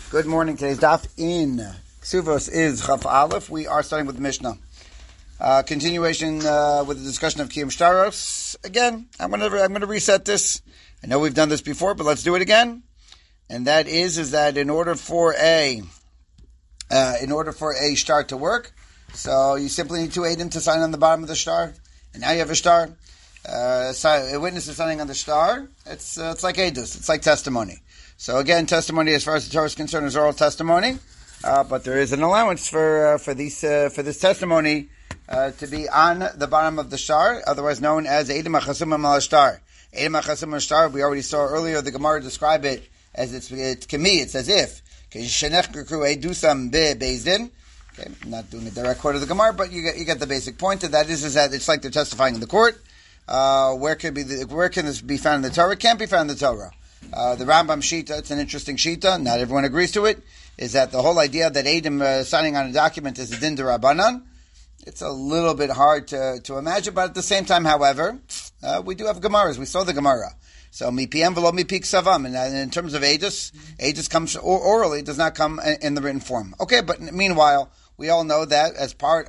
Good morning. Today's daf in Ksuvos is Chaf Aleph. We are starting with the Mishnah. Continuation with the discussion of Kiyum Shtaros. Again, I'm going to reset this. I know we've done this before, but let's do it again. And that is that in order for a shtar to work, so you simply need two Eidim to sign on the bottom of the shtar, and now you have a shtar. A witness is signing on the shtar. It's like Eidus. It's like testimony. So again, testimony as far as the Torah is concerned is oral testimony, but there is an allowance for this testimony to be on the bottom of the shtar, otherwise known as Eidim HaChasumim al shtar. Eidim HaChasumim al shtar. We already saw earlier the Gemara describe it as it's kemi. It's as if Edusam bebezdin. Okay, I'm not doing a direct quote of the Gemara, but you get the basic point. Of that is that it's like they're testifying in the court. Where can this be found in the Torah? It can't be found in the Torah. The Rambam Shita, it's an interesting Shita, not everyone agrees to it, is that the whole idea that Eidim signing on a document is a din d'Rabbanan. It's a little bit hard to imagine, but at the same time, however, we do have Gemaras. We saw the Gemara. So, mi piem v'lo mi pi ksavam. And in terms of Eidus comes orally, it does not come in the written form. Okay, but meanwhile, we all know that as part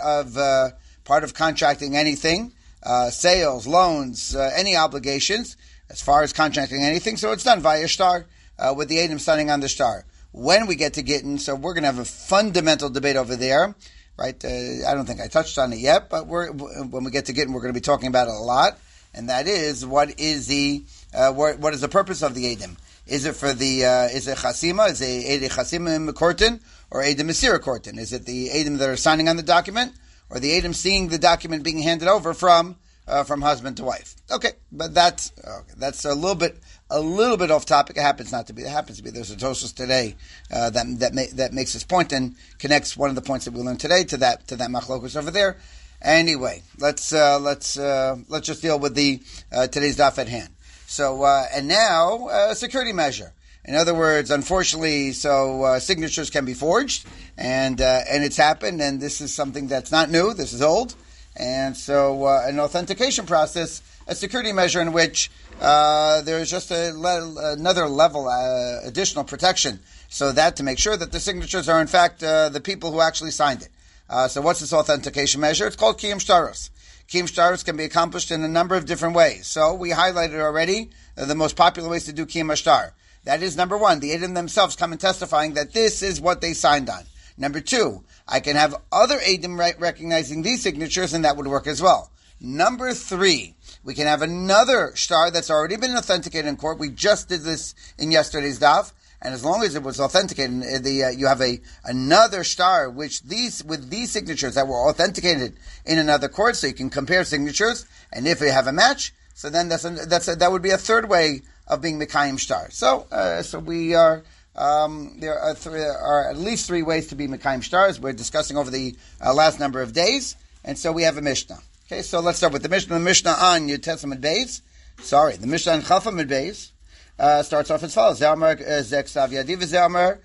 of contracting anything, sales, loans, any obligations, as far as contracting anything, so it's done via shtar, with the Eidim signing on the shtar. When we get to Gittin, so we're going to have a fundamental debate over there, right? I don't think I touched on it yet, but when we get to Gittin, we're going to be talking about it a lot, and that is, what is the purpose of the Eidim? Is it for is it Chasima? Is it Eidei Chasimim Kortin, or Eidei Mesira Kortin? Is it the Eidim that are signing on the document, or the Eidim seeing the document being handed over from husband to wife? Okay, but that's a little bit off topic. It happens to be. There's a Tosfos today that makes this point and connects one of the points that we learned today to that machlokus over there. Anyway, let's just deal with the today's daf at hand. So and now a security measure. In other words, unfortunately, signatures can be forged, and it's happened, and this is something that's not new. This is old. And so an authentication process, a security measure in which there's just another level, additional protection, so that to make sure that the signatures are in fact the people who actually signed it. So what's this authentication measure? It's called Kiyum Shtaros. Kiyum Shtaros can be accomplished in a number of different ways. So we highlighted already the most popular ways to do Kiyum Shtar. That is, number one, the Eidim themselves come and testifying that this is what they signed on. Number two, I can have other Eidim recognizing these signatures, and that would work as well. Number three, we can have another shtar that's already been authenticated in court. We just did this in yesterday's daf, and as long as it was authenticated, you have another shtar with these signatures that were authenticated in another court, so you can compare signatures, and if you have a match, so then that would be a third way of being Mekayim shtar. So we are. There are at least three ways to be Mekayim Shtars. We're discussing over the last number of days, and so we have a Mishnah. Okay, so let's start with the Mishnah. The Mishnah on Yud Tesam Beis. The Mishnah on Chafam Beis starts off as follows: Zelmar Zeksav Yadi v'Zelmar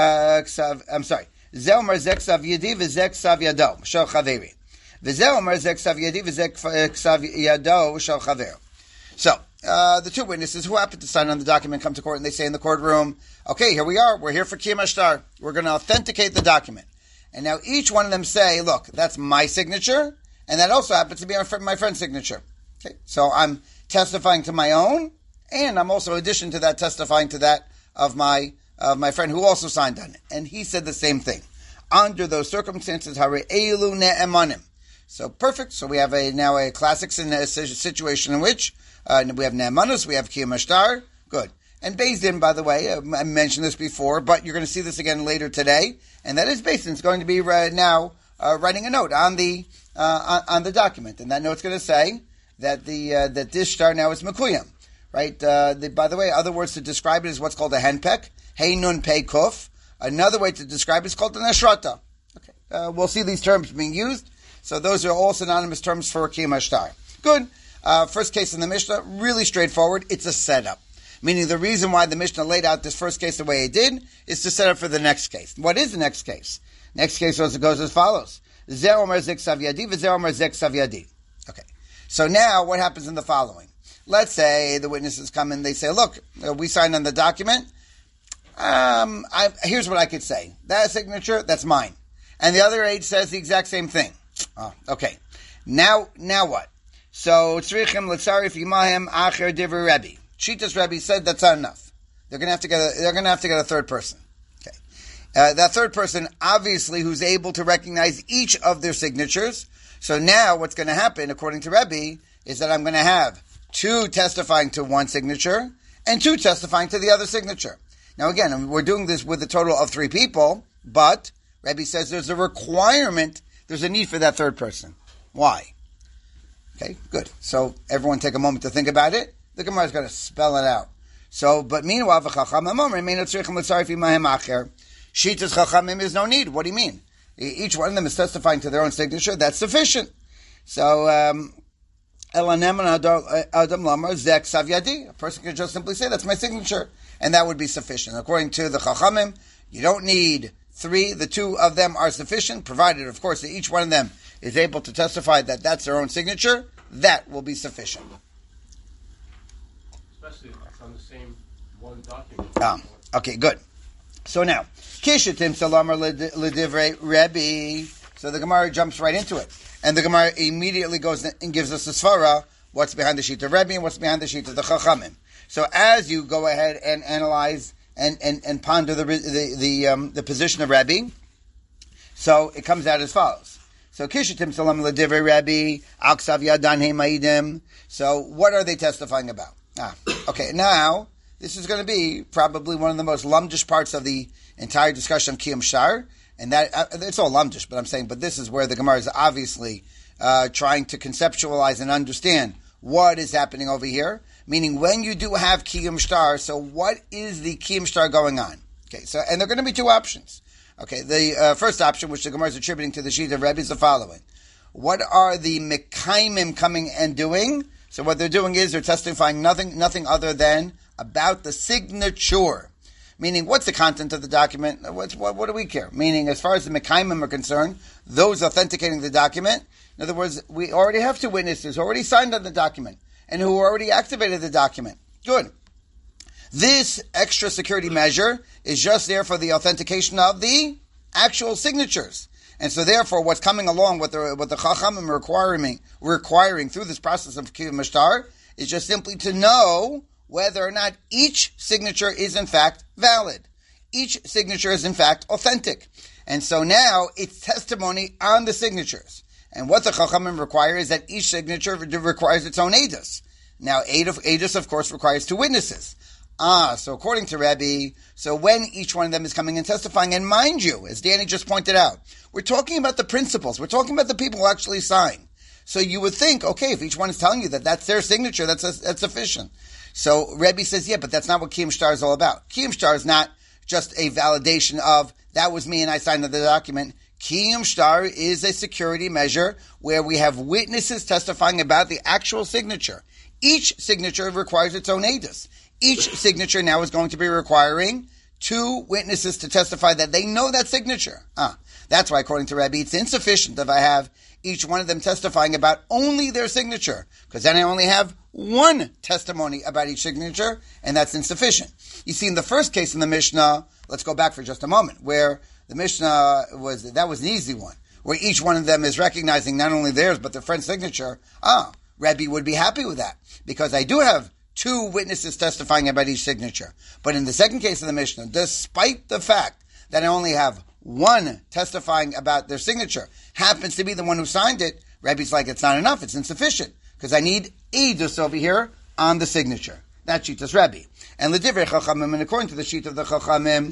Zelmar Zeksav Yadi v'Zeksav Yado Shel Chaveri v'Zelmar Zeksav Yadi v'Zeksav Yado Shel Chaveri. So. The two witnesses who happen to sign on the document come to court, and they say in the courtroom, okay, here we are. We're here for Kiyum Shtar. We're going to authenticate the document. And now each one of them say, look, that's my signature, and that also happens to be my friend's signature. Okay, so I'm testifying to my own, and I'm also, in addition to that, testifying to that of my friend who also signed on it. And he said the same thing. Under those circumstances, hare elu ne'emanim. So perfect. So we have now a classic situation in which we have Ne'emanus, we have Kiyum Shtar. Good. And Beis Din, by the way, I mentioned this before, but you're going to see this again later today, and that is Beis Din is going to be now writing a note on the document, and that note's going to say that that this shtar now is Mekuyam, right? By the way, other words to describe it is what's called a henpek, Hey Nun Pei Kuf. Another way to describe it is called an Ashrata. Okay, we'll see these terms being used. So those are all synonymous terms for Kiyum Shtar. Good. First case in the Mishnah, really straightforward. It's a setup. Meaning the reason why the Mishnah laid out this first case the way it did is to set up for the next case. What is the next case? Next case goes as follows. Zeh omer zeh ksav yadi v'zeh omer zeh ksav yadi. Okay. So now what happens in the following? Let's say the witnesses come and they say, look, we signed on the document. Here's what I could say. That signature, that's mine. And the other aide says the exact same thing. Oh, okay. Now what? So, tzrichim l'tzarif yimahem acher divrei Rebbe. Shitas Rebbe said that's not enough. They're going to have to get a third person. Okay. That third person, obviously, who's able to recognize each of their signatures. So now what's going to happen, according to Rebbe, is that I'm going to have 2 testifying to one signature and 2 testifying to the other signature. Now again, we're doing this with a total of 3 people, but Rebbe says there's a requirement, there's a need for that third person. Why? Okay, good. So everyone take a moment to think about it. The Gemara is going to spell it out. So, but meanwhile, Shitas Chachamim is no need. What do you mean? Each one of them is testifying to their own signature. That's sufficient. So, a person can just simply say, that's my signature. And that would be sufficient. According to the Chachamim, you don't need 3. The 2 of them are sufficient, provided, of course, that each one of them is able to testify that that's their own signature. That will be sufficient. Especially if it's on the same one document. Okay, good. So now, Kishatim Salamar L'divrei Rebbe. So the Gemara jumps right into it. And the Gemara immediately goes and gives us the svara, what's behind the sheet of Rebbe and what's behind the sheet of the Chachamim. So as you go ahead and analyze and ponder the position of Rebbe, so it comes out as follows. So Kishatim Salam L'divrei Rebbe, Aksav Yadan Maidim. So what are they testifying about? Okay, now this is going to be probably one of the most lumdish parts of the entire discussion of Kiyum Shtar, and that it's all lumdish, but I'm saying, but this is where the Gemara is obviously trying to conceptualize and understand what is happening over here. Meaning, when you do have Kiyum Shtar, so what is the Kiyum Shtar going on? Okay, so and there are going to be 2 options. Okay, the first option, which the Gemara is attributing to the sheet of Rebbe, is the following: what are the Mekaimim coming and doing? So what they're doing is they're testifying nothing other than about the signature. Meaning, what's the content of the document? What do we care? Meaning, as far as the Mekaimim are concerned, those authenticating the document, in other words, we already have 2 witnesses who already signed on the document and who already activated the document. Good. This extra security measure is just there for the authentication of the actual signatures. And so therefore, what's coming along, what the Chachamim are requiring through this process of Kiyum Shtar is just simply to know whether or not each signature is in fact valid. Each signature is in fact authentic. And so now it's testimony on the signatures. And what the Chachamim require is that each signature requires its own edus. Now, edus, of course, requires 2 witnesses. So according to Rebbe, so when each one of them is coming and testifying, and mind you, as Danny just pointed out, we're talking about the principals. We're talking about the people who actually sign. So you would think, okay, if each one is telling you that that's their signature, that's sufficient. So Rebbe says, yeah, but that's not what Kiyum Shtar is all about. Kiyum Shtar is not just a validation of, that was me and I signed the document. Kiyum Shtar is a security measure where we have witnesses testifying about the actual signature. Each signature requires its own edus. Each signature now is going to be requiring 2 witnesses to testify that they know that signature. That's why, according to Rebbe, it's insufficient if I have each one of them testifying about only their signature, because then I only have 1 testimony about each signature, and that's insufficient. You see, in the first case in the Mishnah, let's go back for just a moment, where the Mishnah was an easy one, where each one of them is recognizing not only theirs, but their friend's signature. Rebbe would be happy with that, because I do have 2 witnesses testifying about each signature. But in the second case of the Mishnah, despite the fact that I only have 1 testifying about their signature, happens to be the one who signed it, Rebbe's like, it's not enough, it's insufficient, because I need edus over here on the signature. That's Shitas Rebbe. And L'divrei Chachamim, and according to the sheet of the Chachamim,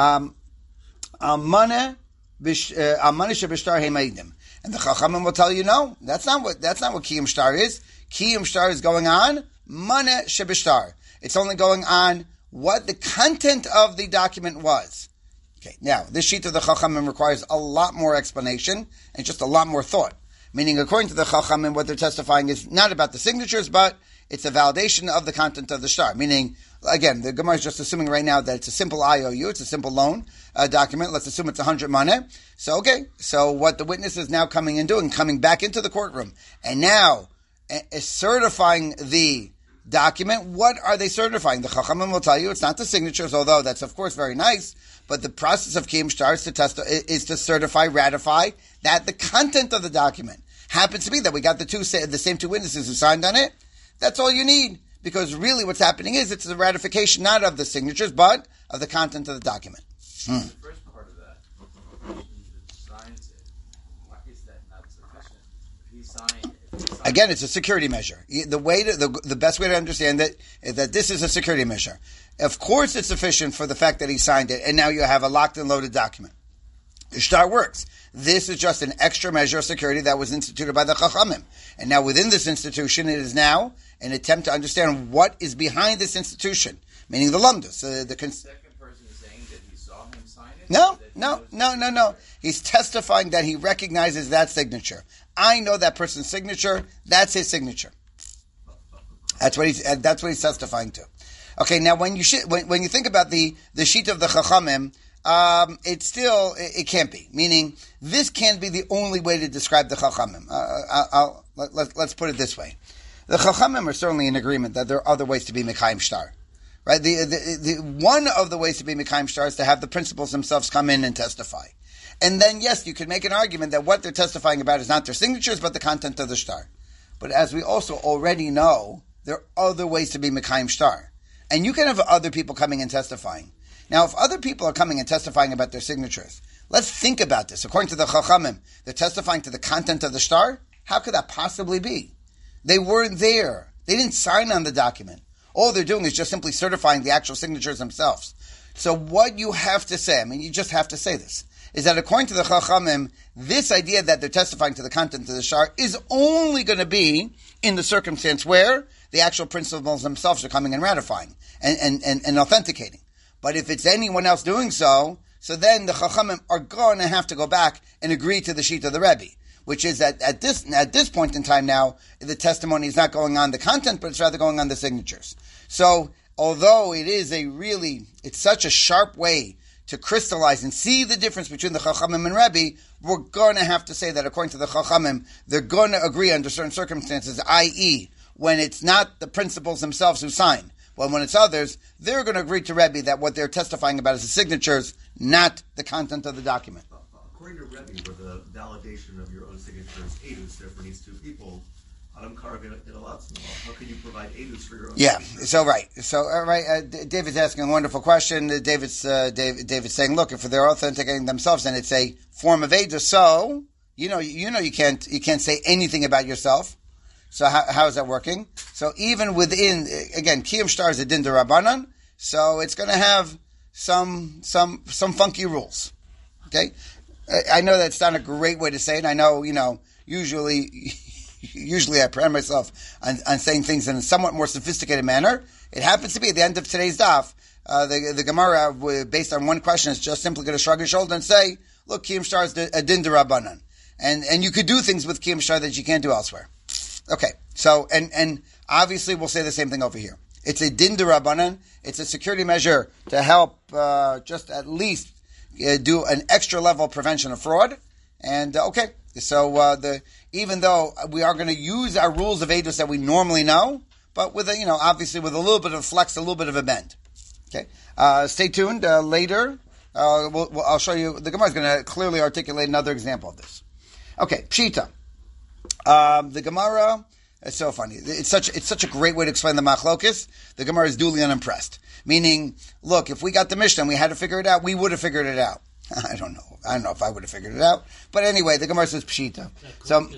Amaneh shebishtar heimadim. And the Chachamim will tell you, no, that's not what Kiyum Shtar is. Kiyum Shtar is going on Maneh shebishtar. It's only going on what the content of the document was. Okay, now, this sheet of the Chachamim requires a lot more explanation and just a lot more thought. Meaning, according to the Chachamim, what they're testifying is not about the signatures, but it's a validation of the content of the shtar. Meaning, again, the Gemara is just assuming right now that it's a simple IOU, it's a simple loan document. Let's assume it's 100 maneh. So, okay, so what the witness is now coming and doing, coming back into the courtroom, and now certifying the document, what are they certifying? The Chachamim will tell you it's not the signatures, although that's of course very nice, but the process of Kiyum Shtar is to certify, ratify that the content of the document happens to be that we got the same two witnesses who signed on it. That's all you need, because really what's happening is it's the ratification not of the signatures, but of the content of the document. The first part of that, the person that signs it, why is that not sufficient? If he signed, again, it's a security measure. The best way to understand it is that this is a security measure. Of course, it's sufficient for the fact that he signed it, and now you have a locked and loaded document. The shtar works. This is just an extra measure of security that was instituted by the Chachamim. And now within this institution, it is now an attempt to understand what is behind this institution, meaning the lumdus. the second person is saying that he saw him sign it? No. He's testifying that he recognizes that signature. I know that person's signature. That's his signature. That's what he's testifying to. Okay, now when you think about the sheet of the Chachamim, it can't be. Meaning, this can't be the only way to describe the Chachamim. Let's put it this way: the Chachamim are certainly in agreement that there are other ways to be Mekayim Shtar. Right? The one of the ways to be Mekayim Shtar is to have the principals themselves come in and testify. And then, yes, you could make an argument that what they're testifying about is not their signatures, but the content of the shtar. But as we also already know, there are other ways to be Mekayim Shtar. And you can have other people coming and testifying. Now, if other people are coming and testifying about their signatures, let's think about this. According to the Chachamim, they're testifying to the content of the shtar? How could that possibly be? They weren't there. They didn't sign on the document. All they're doing is just simply certifying the actual signatures themselves. So what you have to say, you just have to say this, is that according to the Chachamim, this idea that they're testifying to the content of the shtar is only going to be in the circumstance where the actual principles themselves are coming and ratifying and authenticating. But if it's anyone else doing so then the Chachamim are going to have to go back and agree to the sheet of the Rebbe, which is that at this point in time now, the testimony is not going on the content, but it's rather going on the signatures. So, although it's such a sharp way to crystallize and see the difference between the Chachamim and Rebbe, we're going to have to say that according to the Chachamim, they're going to agree under certain circumstances, i.e., when it's not the principals themselves who sign, but when it's others, they're going to agree to Rebbe that what they're testifying about is the signatures, not the content of the document. According to Rebbe, where the validation of your own signature is edus, therefore needs two people, Adam Karvin in a lot. How can you provide edus for your own signature? So David's asking a wonderful question. David's saying, look, if they're authenticating themselves, then it's a form of edus. So you can't say anything about yourself. So how is that working? So even within, again, Kiyum Shtar is a din d'Rabbanan, so it's going to have some funky rules. Okay, I know that's not a great way to say it. I know, usually I pride myself on saying things in a somewhat more sophisticated manner. It happens to be at the end of today's daf. The Gemara, based on one question, is just simply going to shrug his shoulder and say, look, Kiyum Shtar is a din d'Rabbanan. And you could do things with Kiyum Shtar that you can't do elsewhere. Okay, so, and obviously we'll say the same thing over here. It's a din d'Rabbanan. It's a security measure to help just at least do an extra level of prevention of fraud. And, okay, so even though we are going to use our rules of edus that we normally know, but with obviously with a little bit of flex, a little bit of a bend. Okay, stay tuned. Later, I'll show you. The Gemara is going to clearly articulate another example of this. Okay, Pshita. The Gemara, it's so funny. It's such a great way to explain the machlokes. The Gemara is duly unimpressed. Meaning, look, if we got the Mishnah and we had to figure it out, we would have figured it out. I don't know if I would have figured it out. But anyway, the Gemara says Pshita. So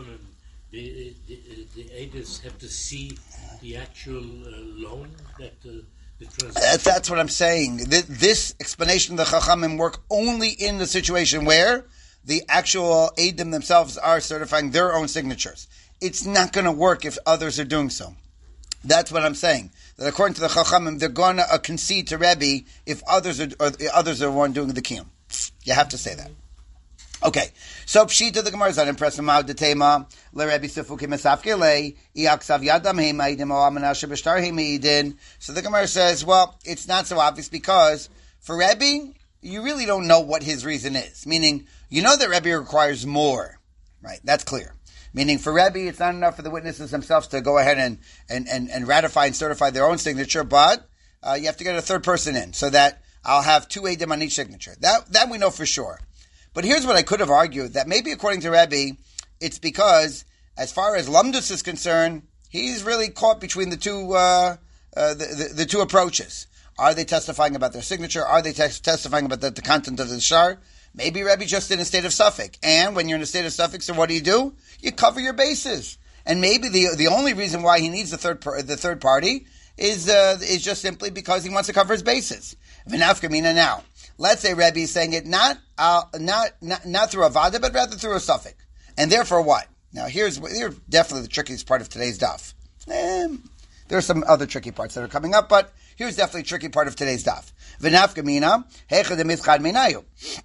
the editors have to see the actual loan that the transaction. That's what I'm saying. This explanation of the Chachamim work only in the situation where the actual Eidim themselves are certifying their own signatures. It's not going to work if others are doing so. That's what I'm saying. That according to the Chachamim, they're going to concede to Rebbe if others are the one doing the Kiyum. You have to say that. Okay, so Pshita the Gemara is unimpressed. Ma'od detema leRebbe Sifu kimesafke le iaksav yadam heimayidim o amanashe b'shtar heimayidin. So the Gemara says, well, it's not so obvious because for Rebbe, you really don't know what his reason is. Meaning, you know that Rebbe requires more, right? That's clear. Meaning for Rebbe, it's not enough for the witnesses themselves to go ahead and ratify and certify their own signature, but you have to get a third person in so that I'll have two Eidim on each signature. That we know for sure. But here's what I could have argued, that maybe according to Rebbe, it's because as far as Lumdus is concerned, he's really caught between the two the two approaches. Are they testifying about their signature? Are they testifying about the content of the shtar? Maybe Rebbe just in a state of suffix. And when you're in a state of suffix, so what do? You cover your bases. And maybe the only reason why he needs the third party is just simply because he wants to cover his bases. V'nafkamina now. Let's say Rebbe is saying it not through a vada, but rather through a suffix. And therefore what? Now here's definitely the trickiest part of today's daf. There are some other tricky parts that are coming up, but here's definitely a tricky part of today's daf. V'nafkamina heicha demitzchad minayu.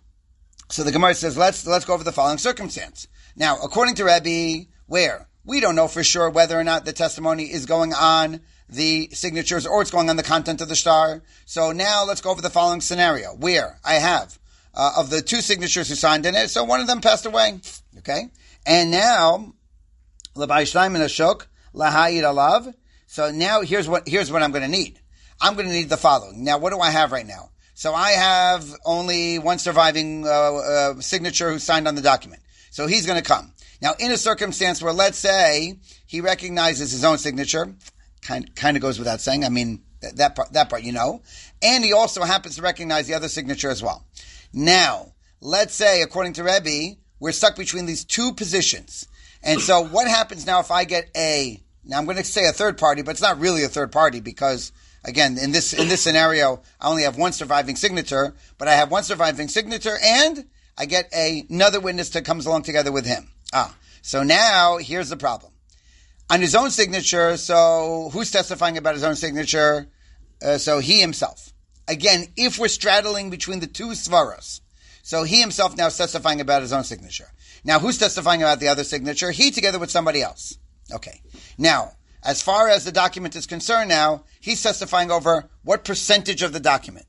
So the Gemara says, let's go over the following circumstance. Now, according to Rebbe, where? We don't know for sure whether or not the testimony is going on the signatures or it's going on the content of the shtar. So now let's go over the following scenario, where I have, of the two signatures who signed in it, so one of them passed away. Okay? And now, L'bai Shnaim and Ashok, Lahayid Alav. So now here's what I'm going to need. I'm going to need the following. Now, what do I have right now? So I have only one surviving signature who signed on the document. So he's going to come. Now, in a circumstance where, let's say, he recognizes his own signature, kind of goes without saying. I mean, that part you know. And he also happens to recognize the other signature as well. Now, let's say, according to Rebbe, we're stuck between these two positions. And so what happens now if I get now I'm going to say a third party, but it's not really a third party because, again, in this scenario, I only have one surviving signature, but I have one surviving signature and I get another witness that comes along together with him. So now here's the problem. On his own signature, so who's testifying about his own signature? So he himself. Again, if we're straddling between the two svaros, so he himself now is testifying about his own signature. Now, who's testifying about the other signature? He together with somebody else. Okay. Now, as far as the document is concerned now, he's testifying over what percentage of the document?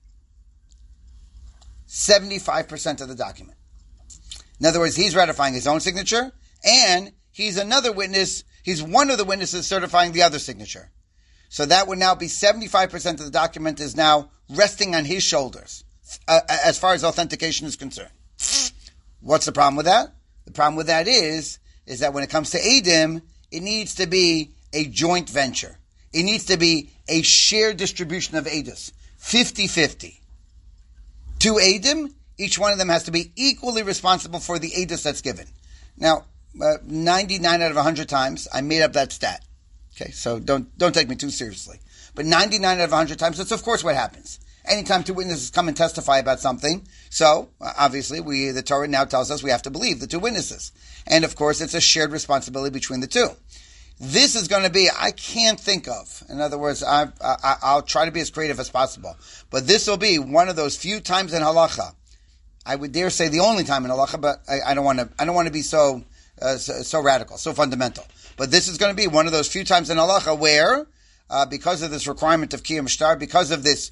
75% of the document. In other words, he's ratifying his own signature, and he's another witness, he's one of the witnesses certifying the other signature. So that would now be 75% of the document is now resting on his shoulders, as far as authentication is concerned. What's the problem with that? The problem with that is that when it comes to Eidim, it needs to be a joint venture. It needs to be a shared distribution of Eidus, 50-50. Two Eidim, each one of them has to be equally responsible for the Eidus that's given. Now, 99 out of 100 times, I made up that stat. Okay, so don't take me too seriously. But 99 out of 100 times, that's of course what happens. Anytime two witnesses come and testify about something, so obviously the Torah now tells us we have to believe the two witnesses. And of course, it's a shared responsibility between the two. This is going to be, I can't think of. In other words, I'll try to be as creative as possible. But this will be one of those few times in halacha. I would dare say the only time in halacha, but I don't want to be so radical, so fundamental. But this is going to be one of those few times in halacha where, because of this requirement of kiyum shtar, because of this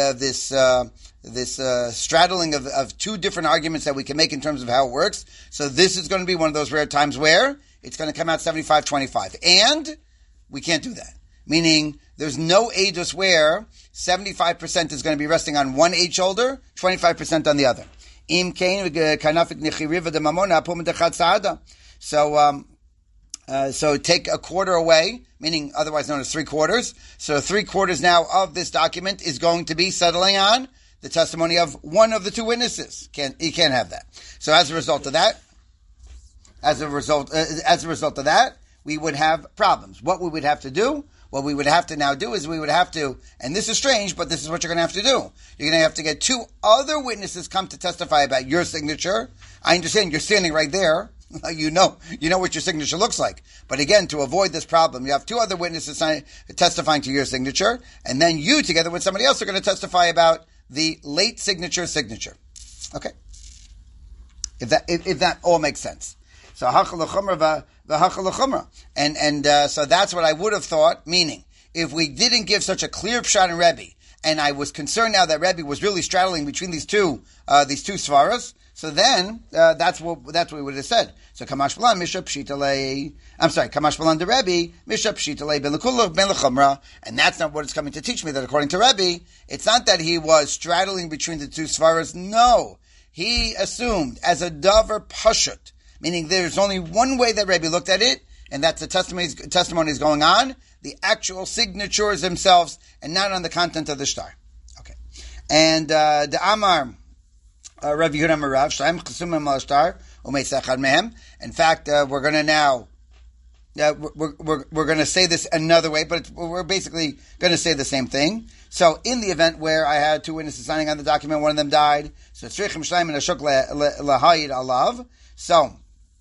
straddling of two different arguments that we can make in terms of how it works. So this is going to be one of those rare times where it's going to come out 75-25. And we can't do that. Meaning there's no Eidus where 75% is going to be resting on one Eid shoulder, 25% on the other. So take a quarter away, meaning otherwise known as 3/4. So 3/4 now of this document is going to be settling on the testimony of one of the two witnesses. You can't have that. So as a result of that, we would have problems. What we would have to do, what we would have to now do is we would have to, and this is strange, but this is what you're going to have to do. You're going to have to get two other witnesses come to testify about your signature. I understand you're standing right there. You know what your signature looks like. But again, to avoid this problem, you have two other witnesses testifying to your signature, and then you, together with somebody else, are going to testify about the late signature. Okay? If that all makes sense. So hachal l'chumra v'hachal l'chumra. And so that's what I would have thought, meaning, if we didn't give such a clear pshat in Rebbe, and I was concerned now that Rebbe was really straddling between these two svaras, So then, that's what we would have said. So Kamash Balan, Mishra Pshitale, Kamash Balan de Rebbe, Mishra Pshitale ben Lekula ben Lechumra, and that's not what it's coming to teach me, that according to Rebbe, it's not that he was straddling between the two svaras, no. He assumed as a davar pashut, meaning there's only one way that Rebbe looked at it, and that's the testimony is going on, the actual signatures themselves, and not on the content of the shtar. Okay. And, the Amar, Rav Yehuda Marav, Shleim Chesumim al Shtar, Umeis Echad Mehem. In fact, we're going to now, we're going to say this another way, but we're basically going to say the same thing. So, in the event where I had two witnesses signing on the document, one of them died, so Tzrichim Shleim and Ashuk Lahayid Alav. So,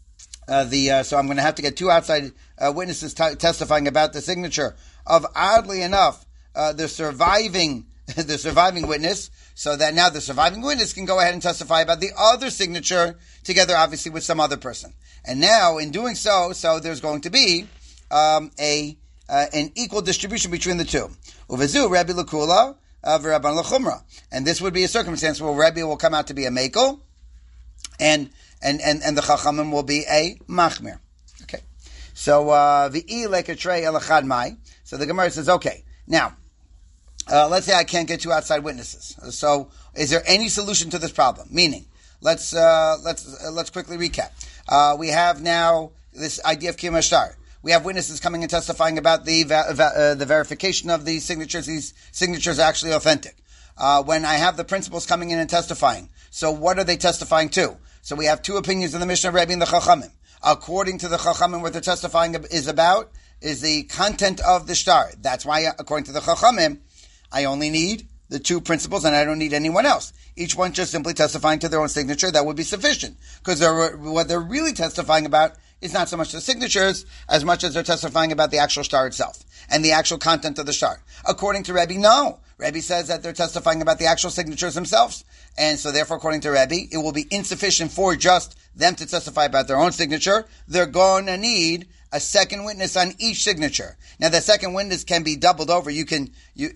so I'm going to have to get two outside witnesses testifying about the signature of, oddly enough, the surviving witness, so that now the surviving witness can go ahead and testify about the other signature together, obviously, with some other person. And now, in doing so there's going to be an equal distribution between the two. Uvezu Rabbi Lekula v'Rabban Lechumra, and this would be a circumstance where Rabbi will come out to be a mekel, and the Chachamim will be a machmir. Okay, so v'i lekatrei elachad mai. So the Gemara says, okay, now. Let's say I can't get two outside witnesses. So, is there any solution to this problem? Meaning, let's quickly recap. We have now this idea of Kiyum HaShtar. We have witnesses coming and testifying about the verification of these signatures. These signatures are actually authentic. When I have the principals coming in and testifying, so what are they testifying to? So we have two opinions in the Mishnah Rebbe and the Chachamim. According to the Chachamim, what they're testifying is about is the content of the shtar. That's why, according to the Chachamim, I only need the two principals and I don't need anyone else. Each one just simply testifying to their own signature, that would be sufficient. Because what they're really testifying about is not so much the signatures as much as they're testifying about the actual shtar itself and the actual content of the shtar. According to Rebbe, no. Rebbe says that they're testifying about the actual signatures themselves. And so therefore, according to Rebbe, it will be insufficient for just them to testify about their own signature. They're going to need a second witness on each signature. Now, the second witness can be doubled over. You can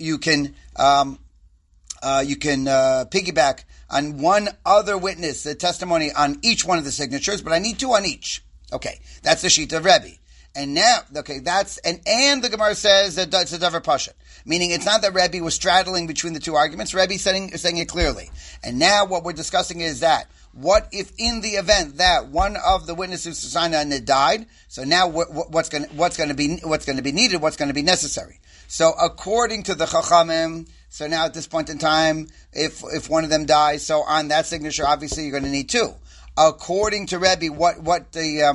piggyback on one other witness, the testimony on each one of the signatures, but I need two on each. Okay, that's the sheet of Rebbe. And now, okay, and the Gemara says that it's a davar pashut, meaning it's not that Rebbe was straddling between the two arguments. Rebbe is saying it clearly. And now what we're discussing is that, what if in the event that one of the witnesses who signed on it died? So now what's going to be needed? What's going to be necessary? So according to the Chachamim, so now at this point in time, if one of them dies, so on that signature, obviously you're going to need two. According to Rebbe, what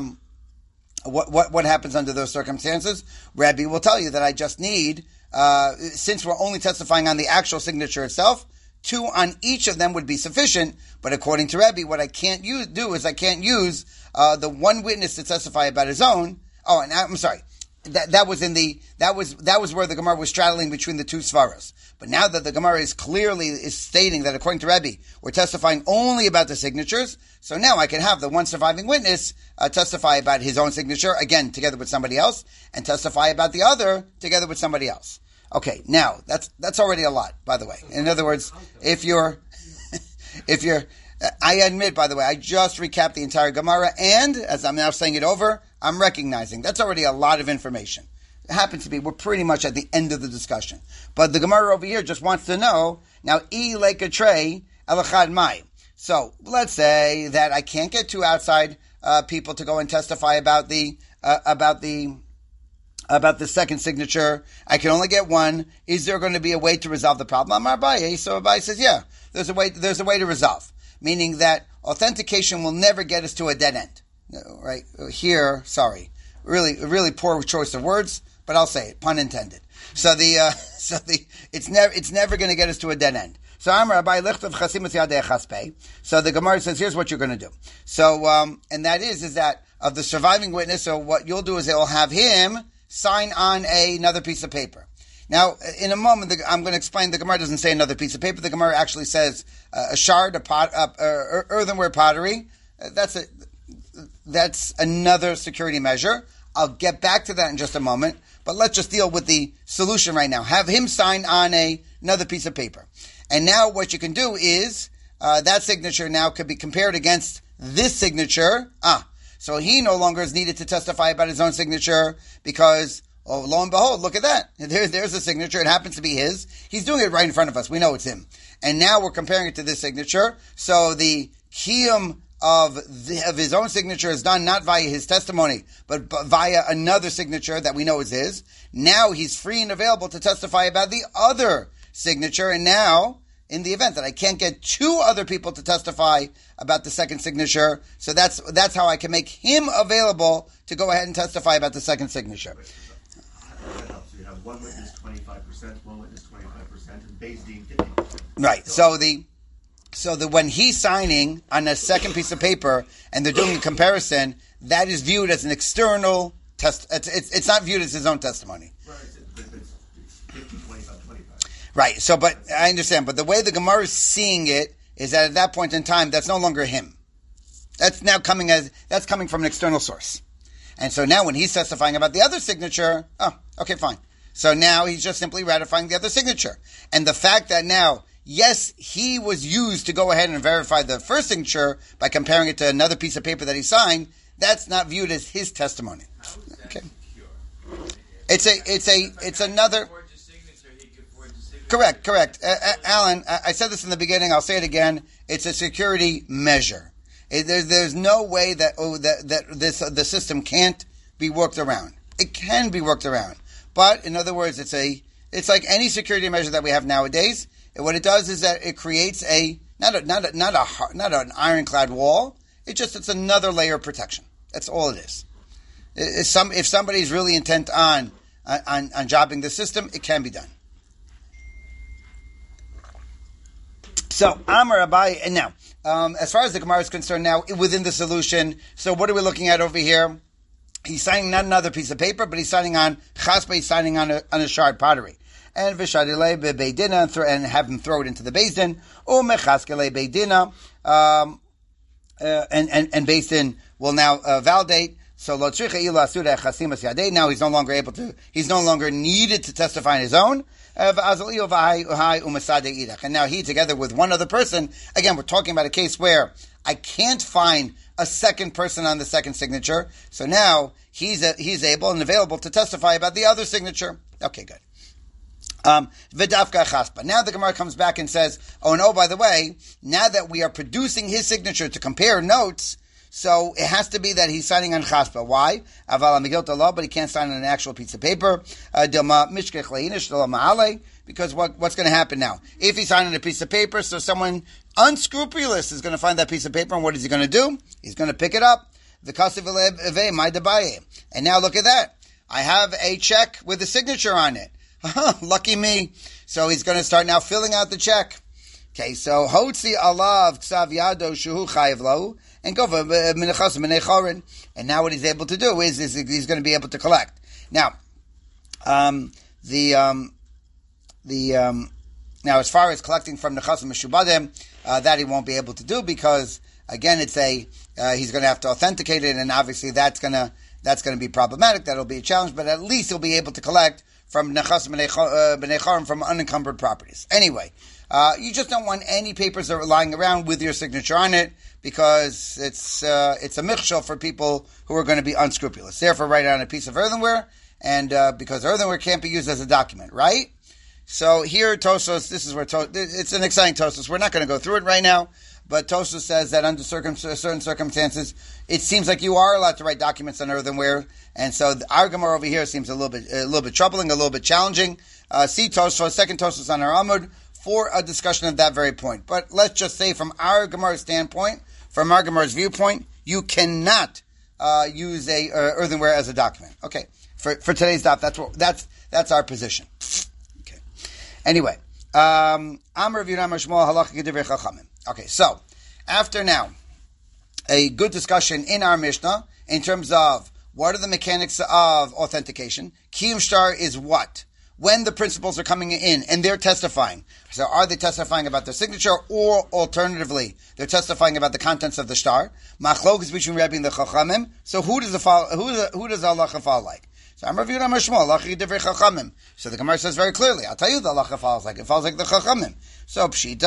happens under those circumstances? Rebbe will tell you that I just need, since we're only testifying on the actual signature itself, two on each of them would be sufficient. But according to Rebbe, what I can't use the one witness to testify about his own. Oh, and I'm sorry. That was where the Gemara was straddling between the two svaras. But now that the Gemara is stating that according to Rebbe, we're testifying only about the signatures, so now I can have the one surviving witness testify about his own signature, again, together with somebody else, and testify about the other together with somebody else. Okay, now, that's already a lot, by the way. In other words, I admit, by the way, I just recapped the entire Gemara, and, as I'm now saying it over, I'm recognizing that's already a lot of information. It happens to be, we're pretty much at the end of the discussion. But the Gemara over here just wants to know, now, trei elachad mai. So, let's say that I can't get two outside people to go and testify about the second signature. I can only get one. Is there going to be a way to resolve the problem? Amar Abaye. So Abaye says, yeah, there's a way to resolve. Meaning that authentication will never get us to a dead end. Right? Here, sorry. Really poor choice of words, but I'll say it, pun intended. So it's never going to get us to a dead end. So Amar Abaye lichtav chasimus yadei chaspei. So the Gemara says, here's what you're going to do. So, and that is that of the surviving witness, so what you'll do is they'll have him sign on another piece of paper. Now, in a moment, I'm going to explain. The Gemara doesn't say another piece of paper. The Gemara actually says a shard, earthenware pottery. That's another security measure. I'll get back to that in just a moment. But let's just deal with the solution right now. Have him sign on another piece of paper. And now what you can do is, that signature now could be compared against this signature. So he no longer is needed to testify about his own signature because, oh, lo and behold, look at that. There's a signature. It happens to be his. He's doing it right in front of us. We know it's him. And now we're comparing it to this signature. So the kiyum of his own signature is done not via his testimony, but via another signature that we know is his. Now he's free and available to testify about the other signature. And now, in the event that I can't get two other people to testify about the second signature, so that's how I can make him available to go ahead and testify about the second signature. That helps. You have one witness 25%, one witness 25%, and Beis Din 50%. Right. So the when he's signing on a second piece of paper and they're doing a comparison, that is viewed as an external test. It's not viewed as his own testimony. Right. It's 50, 25, 25. Right. So, but I understand. But the way the Gemara is seeing it is that at that point in time, that's no longer him. That's coming from an external source. And so now when he's testifying about the other signature, okay, fine. So now he's just simply ratifying the other signature. And the fact that now, yes, he was used to go ahead and verify the first signature by comparing it to another piece of paper that he signed, that's not viewed as his testimony. How is that Okay. secure? It's another... Correct. Alan, I said this in the beginning, I'll say it again, it's a security measure. There's no way that the system can't be worked around. It can be worked around. But, in other words, it's like any security measure that we have nowadays. What it does is that it creates not an ironclad wall. It's another layer of protection. That's all it is. If somebody's really intent on jobbing the system, it can be done. So, Amar Abai, and now, as far as the Gemara is concerned now, within the solution, so what are we looking at over here? He's signing not another piece of paper, but he's signing on chaspa, he's signing on a shard pottery. And v'shadilei bebeidina, and have him throw it into the Beis Din, or mechaskelei beidina, and Beis Din will now validate. So lo tzricha ila asuda chasimas yadei. Now he's no longer needed to testify on his own. And now he, together with one other person, again, we're talking about a case where I can't find a second person on the second signature. So now he's able and available to testify about the other signature. Okay, good. V'dafka chaspa. Now the Gemara comes back and says, by the way, now that we are producing his signature to compare notes, so it has to be that he's signing on chaspa. Why? Aval amigilta law, but he can't sign on an actual piece of paper. Because what's going to happen now? If he's signing a piece of paper, so someone unscrupulous is going to find that piece of paper, and what is he going to do? He's going to pick it up. And now look at that. I have a check with a signature on it. Lucky me. So he's going to start now filling out the check. Okay, so Hotzi alav ksav yado shuhu chayiv lahu, and go for minachas minei chorin. And now what he's able to do is he's going to be able to collect. Now, now as far as collecting from nechas mishubadim, that he won't be able to do because again it's he's going to have to authenticate it, and obviously that's going to be problematic. That'll be a challenge, but at least he'll be able to collect from nechas b'nei chorim from unencumbered properties. Anyway. You just don't want any papers that are lying around with your signature on it because it's a michshel for people who are going to be unscrupulous. Therefore, write it on a piece of earthenware, and because earthenware can't be used as a document, right? So here, Tosfos, this is where it's an exciting Tosfos. We're not going to go through it right now, but Tosfos says that under certain circumstances, it seems like you are allowed to write documents on earthenware, and so our Gemara over here seems a little bit troubling, a little bit challenging. See Tosfos, second Tosfos on our Amud, for a discussion of that very point. But let's just say from our Gemara's standpoint, from our Gemara's viewpoint, you cannot use a earthenware as a document. Okay, for today's daf, that's our position. Okay. Anyway, okay, so after now a good discussion in our Mishnah in terms of what are the mechanics of authentication. Kiyum shtar is what? When the principals are coming in and they're testifying. So are they testifying about their signature, or alternatively, they're testifying about the contents of the shtar? Machlok is between Rebbe and the Chachamim. So who does the halacha fall like? So I'm reviewing on Mashmol, halacha divrei Chachamim. So the Gemara says very clearly, I'll tell you the halacha falls like. It falls like the Chachamim. So Pshita,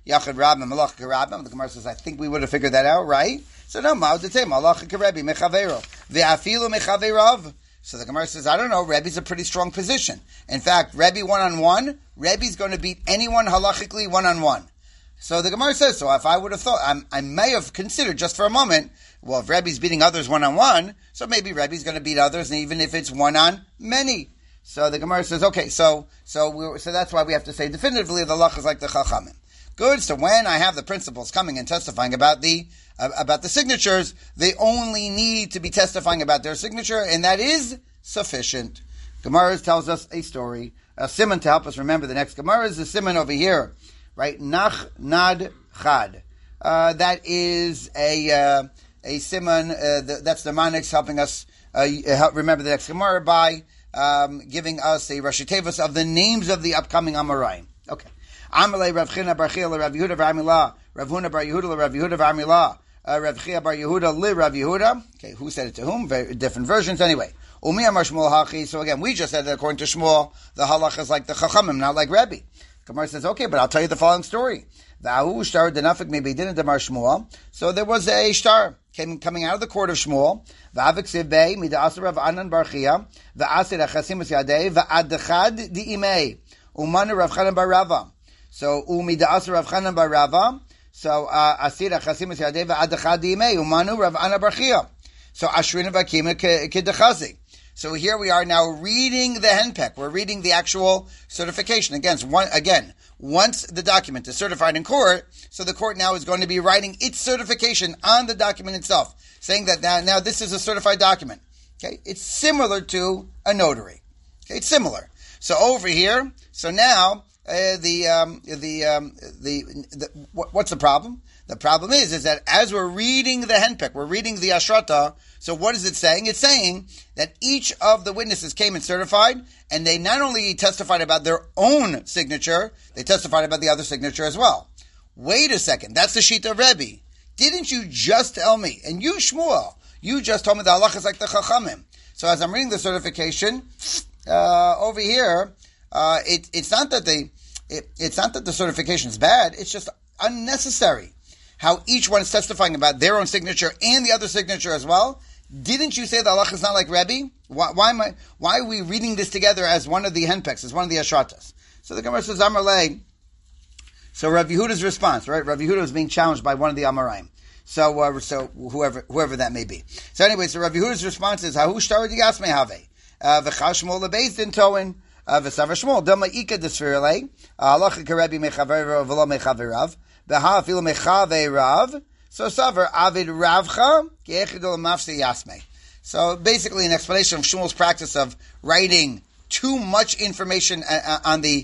Yachad Rabbim, Malacha Rabbim. The Gemara says, I think we would have figured that out, right? So no, Ma'odete, Malacha Rebbe, Mechavero. Ve'afilu Mechaverav. So the Gemara says, I don't know, Rebbe's a pretty strong position. In fact, Rebbe one-on-one, Rebbe's going to beat anyone halachically one-on-one. So the Gemara says, so if I would have thought, I may have considered just for a moment, well, if Rebbe's beating others one-on-one, so maybe Rebbe's going to beat others, and even if it's one-on-many. So the Gemara says, okay, so that's why we have to say definitively the halach is like the Chachamim. Good, so when I have the principals coming and testifying about the signatures, they only need to be testifying about their signature, and that is sufficient. Gemara tells us a story, a simon to help us remember the next Gemara is the simon over here, right? Nach nad chad. That is a simon. That's the Manix helping us help remember the next Gemara by giving us a Rashi Tevis of the names of the upcoming Amoraim. Okay. Amalei Rav China bar Chia Rav Yehuda bar Amila, Rav Huna bar Yehuda Rav Yehuda bar Amila, Rav Chia bar Yehuda li Rav Yehuda. Okay, who said it to whom? Very different versions anyway. Umi Amar Shmuel Hachi. So again, we just said that according to Shmuel, the halach is like the Chachamim, not like Rebbe. Gemara says, okay, but I'll tell you the following story. V'ahu shtar denafik maybe didn't demar Shmuel. So there was a shtar coming out of the court of Shmuel. V'avik sivbei mida'asir Rav Anan bar Chia v'asir achasimus yadei v'adachad di'imei umanu Rav Chanan bar Rava. So umida'asir Rav Chanan bar Rava. So asir achasimus yadei v'adachad di'imei umanu Rav Anan bar Chia. So ashrina v'akima kedechazi. So here we are now reading the henpek. We're reading the actual certification. Again, once the document is certified in court, so the court now is going to be writing its certification on the document itself, saying that now this is a certified document. Okay, it's similar to a notary. Okay, it's similar. So over here, so now what's the problem? The problem is that as we're reading the henpek, we're reading the ashrata. So what is it saying? It's saying that each of the witnesses came and certified, and they not only testified about their own signature, they testified about the other signature as well. Wait a second, that's the Shita of Rebbe. Didn't you just tell me, and you Shmuel, you just told me the halach is like the Chachamim. So as I'm reading the certification, over here, it's not that the certification is bad, it's just unnecessary. How each one is testifying about their own signature and the other signature as well. Didn't you say the halach is not like Rebbe? Why are we reading this together as one of the henpeks, as one of the ashratas? So the Gemara says, Amarle. So Rav Yehuda's response, right? Rav Yehuda was being challenged by one of the Amoraim. So whoever that may be. So anyway, so Rav Yehuda's response is, Hahu shtar digasme have. V'chal Shmuel lebeis din toin. V'savar Shmuel. Dama ika desfirle. Halacha kerebi mechaver v'lo mechaverav. V'ha afilu mechaverav. So Savar Avid Ravcha Ge'echidol Mafse Yasme. So basically an explanation of Shmuel's practice of writing too much information on this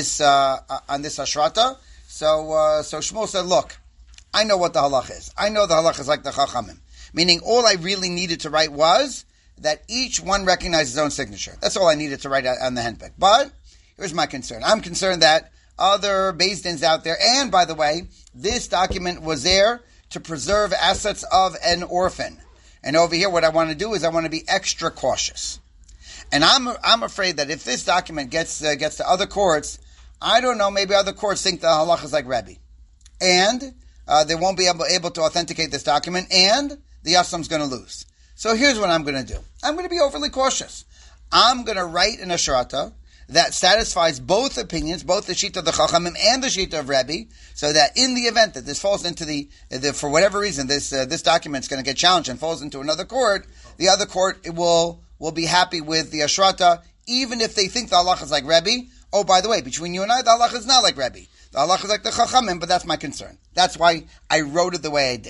ashrata. So Shmuel said, look, I know what the halach is. I know the halach is like the Chachamim. Meaning all I really needed to write was that each one recognized his own signature. That's all I needed to write on the henpek. But here's my concern. I'm concerned that other Beis Dins out there, and by the way, this document was there to preserve assets of an orphan. And over here, what I want to do is I want to be extra cautious. And I'm afraid that if this document gets to other courts, I don't know, maybe other courts think the halach is like Rebbe. And they won't be able to authenticate this document, and the Yassam's going to lose. So here's what I'm going to do. I'm going to be overly cautious. I'm going to write an ashrata that satisfies both opinions, both the Shita of the Chachamim and the Shita of Rebbe, so that in the event that this falls into the for whatever reason, this document is going to get challenged and falls into another court, the other court will be happy with the Ashrata, even if they think the halach is like Rebbe. Oh, by the way, between you and I, the halach is not like Rebbe. The halach is like the Chachamim, but that's my concern. That's why I wrote it the way I did.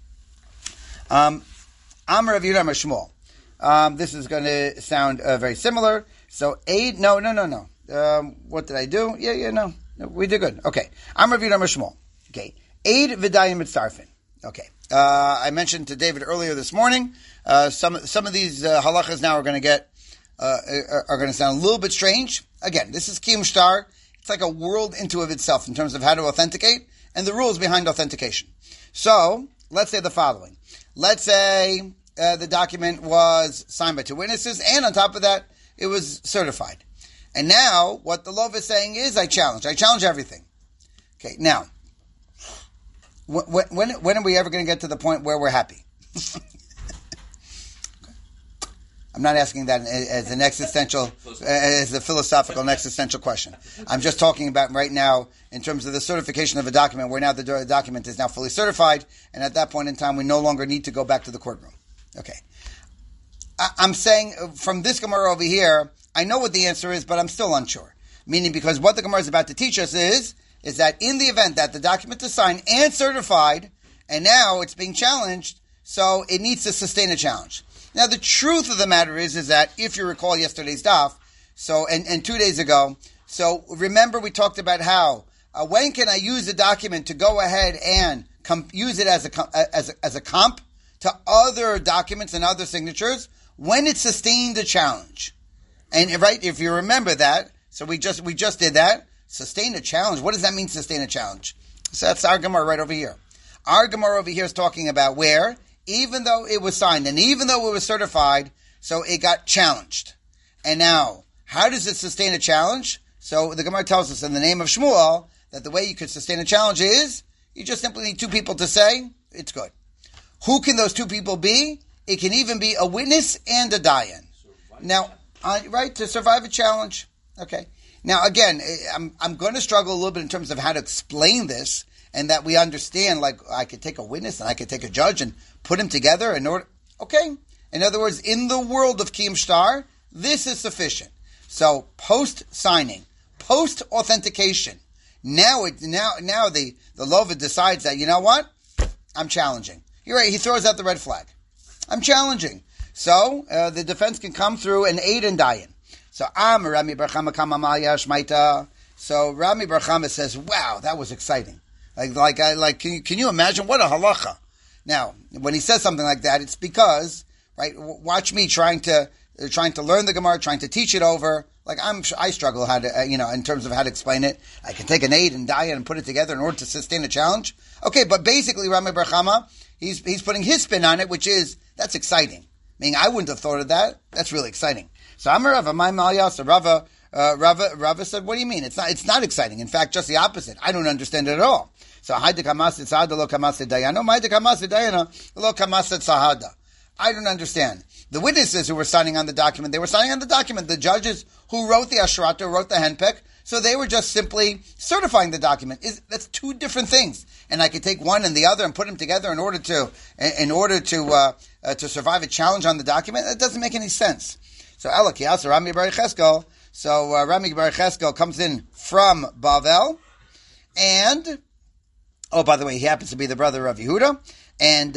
Amar Rav Yehuda Amar Shmuel. This is going to sound very similar. So, no. What did I do? No, we did good. Okay. I'm Rav Yehuda Amar Shmuel. Okay. Eid v'dayim mitzarfin. Okay. I mentioned to David earlier this morning, some of these halachas now are going to sound a little bit strange. Again, this is Kiyum Shtar. It's like a world into of itself in terms of how to authenticate and the rules behind authentication. So, let's say the following. Let's say the document was signed by two witnesses, and on top of that, it was certified. And now, what the Lov is saying is, I challenge everything. Okay, now, When are we ever going to get to the point where we're happy? I'm not asking that as an existential, as a philosophical and existential question. I'm just talking about right now in terms of the certification of a document, where now the document is now fully certified, and at that point in time, we no longer need to go back to the courtroom. Okay. I'm saying from this Gemara over here, I know what the answer is, but I'm still unsure. Meaning, because what the Gemara is about to teach us is that in the event that the document is signed and certified, and now it's being challenged, so it needs to sustain a challenge. Now, the truth of the matter is that if you recall yesterday's daf, so and 2 days ago, so remember we talked about how when can I use a document to go ahead and use it as a comp to other documents and other signatures when it sustained the challenge. And right, if you remember that, so we just did that. Sustain a challenge. What does that mean, sustain a challenge? So that's our Gemara right over here. Our Gemara over here is talking about where, even though it was signed and even though it was certified, so it got challenged. And now, how does it sustain a challenge? So the Gemara tells us in the name of Shmuel that the way you could sustain a challenge is you just simply need two people to say it's good. Who can those two people be? It can even be a witness and a dayan. Now, right, to survive a challenge. Okay. Now, again, I'm going to struggle a little bit in terms of how to explain this, and that we understand, like, I could take a witness and I could take a judge and put them together in order. Okay. In other words, in the world of Kiyum Shtar, this is sufficient. So, post-signing, post-authentication, now the Lova decides that, you know what? I'm challenging. You're right, he throws out the red flag. I'm challenging. So, the defense can come through and aid and dayan. So, Rami Bar Chama Kamamaya Shmaita. So, Rami Bar Chama says, wow, that was exciting. Can you imagine what a halacha? Now, when he says something like that, it's because, right, watch me trying to learn the Gemara, trying to teach it over. Like, I struggle how to, in terms of how to explain it. I can take an aid and dayan and put it together in order to sustain a challenge. Okay, but basically, Rami Bar Chama, he's putting his spin on it, which is, that's exciting. Meaning, I wouldn't have thought of that. That's really exciting. So, Amar Rava, my Malyas, Rava said, what do you mean? It's not exciting. In fact, just the opposite. I don't understand it at all. So, Hayde Kamasid Sahada lo Kamasid Dayano, Hayde Kamasid Dayana lo Kamasid Sahada. I don't understand. The witnesses who were signing on the document, they were signing on the document. The judges who wrote the Ashrata, wrote the Henpek, so they were just simply certifying the document. That's two different things. And I could take one and the other and put them together in order to survive a challenge on the document. That doesn't make any sense. So Elakias, Rami Bar Cheskel. So Rami Bar Cheskel comes in from Bavel, and by the way, he happens to be the brother of Yehuda, and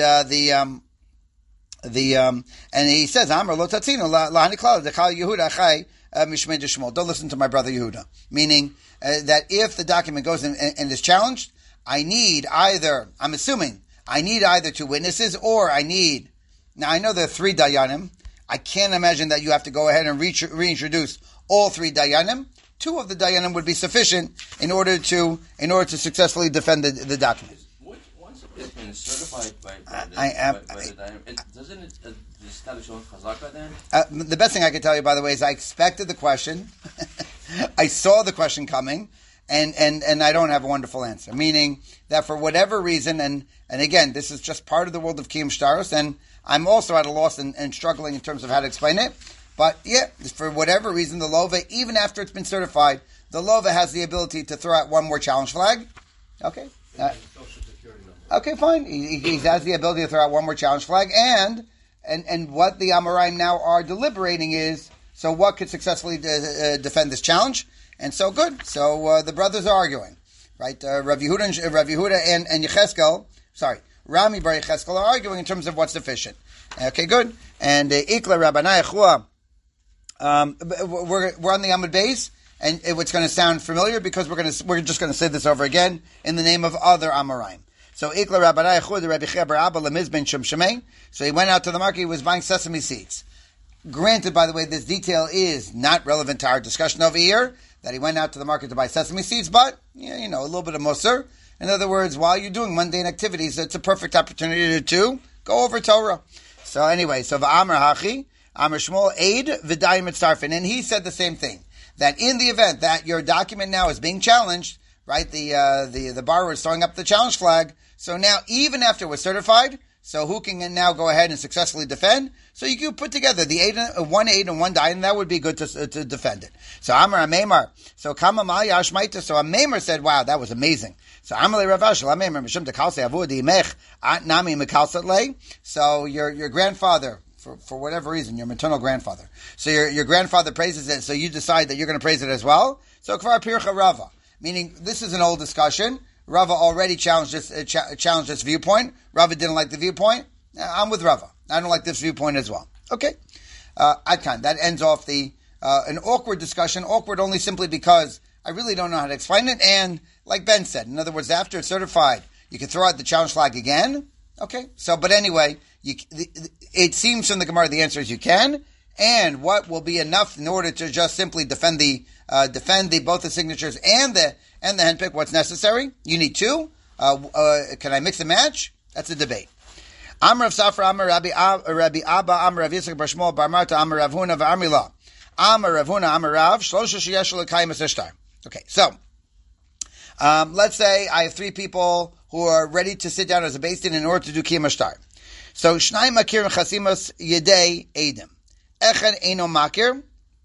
and he says, Amar lo tatzino lahani klal dechal Yehuda achai mishmei de Shmuel. Don't listen to my brother Yehuda. Meaning that if the document goes in and is challenged, I need either two witnesses, or now I know there are 3 dayanim. I can't imagine that you have to go ahead and reintroduce all 3 dayanim. 2 of the dayanim would be sufficient in order to successfully defend the document. Once it's been certified by the dayanim, doesn't it establish on chazaka then? The best thing I can tell you, by the way, is I expected the question. I saw the question coming. And I don't have a wonderful answer. Meaning that for whatever reason, and again, this is just part of the world of Kiyum Shtaros, and I'm also at a loss and struggling in terms of how to explain it. But yeah, for whatever reason, the Lova, even after it's been certified, the Lova has the ability to throw out one more challenge flag. Okay. Okay, fine. He has the ability to throw out one more challenge flag, and what the Amoraim now are deliberating is, so what could successfully defend this challenge? And so good. So the brothers are arguing, right? Rav Yehuda and Yecheskel, Rami Bar Yecheskel are arguing in terms of what's sufficient. Okay, good. And Ikla Rabbanai Chua, we're on the Amud Beis, and it's going to sound familiar because we're just going to say this over again in the name of other Amoraim. So Ikla Rabbanai Chua, the Rabbi Cheber Abba Lemizben Shum Shemei. So he went out to the market. He was buying sesame seeds. Granted, by the way, this detail is not relevant to our discussion over here, that he went out to the market to buy sesame seeds, but, a little bit of musar. In other words, while you're doing mundane activities, it's a perfect opportunity to go over Torah. So anyway, V'amar Hachi, Amar Shmuel, Eid V'dayim Mitzarfin, and he said the same thing, that in the event that your document now is being challenged, right, the borrower is throwing up the challenge flag, So now, even after it was certified, so who can now go ahead and successfully defend? So you could put together the one aid and one die, and that would be good to defend it. So Amar Ameimar. So Kama Maya Ashmaita. So Ameimar said, wow, that was amazing. So Amalei Ravash Ameimar Mishum Tekalse Avu Diimech At Nami Mekalsat Lei. So your grandfather, for whatever reason, your maternal grandfather. So your grandfather praises it, so you decide that you're going to praise it as well. So Kvar Pircha Rava. Meaning, this is an old discussion. Rava already challenged this viewpoint. Rava didn't like the viewpoint. I'm with Rava. I don't like this viewpoint as well. Okay. Adkan. That ends off an awkward discussion. Awkward only simply because I really don't know how to explain it. And like Ben said, in other words, after it's certified, you can throw out the challenge flag again. Okay. So, but anyway, it seems from the Gemara the answer is you can. And what will be enough in order to just simply defend both the signatures and the handpick? What's necessary? You need two. Can I mix and match? That's a debate. Amar Rav Safra, Amar Rabbi Abba, Amar Rav Yitzchak Bar Shmuel, Bar Marta, Amar Rav Huna, V'Amrila. Amar Rav Huna, Amar Rav, Shlosha Sheyesh L'Kayim Eseshtar. Okay, so let's say I have three people who are ready to sit down as a beis din in order to do Kiyum Ashtar. So Shnai Makir Chasimas Yedei Eidim. Echad Eino Makir.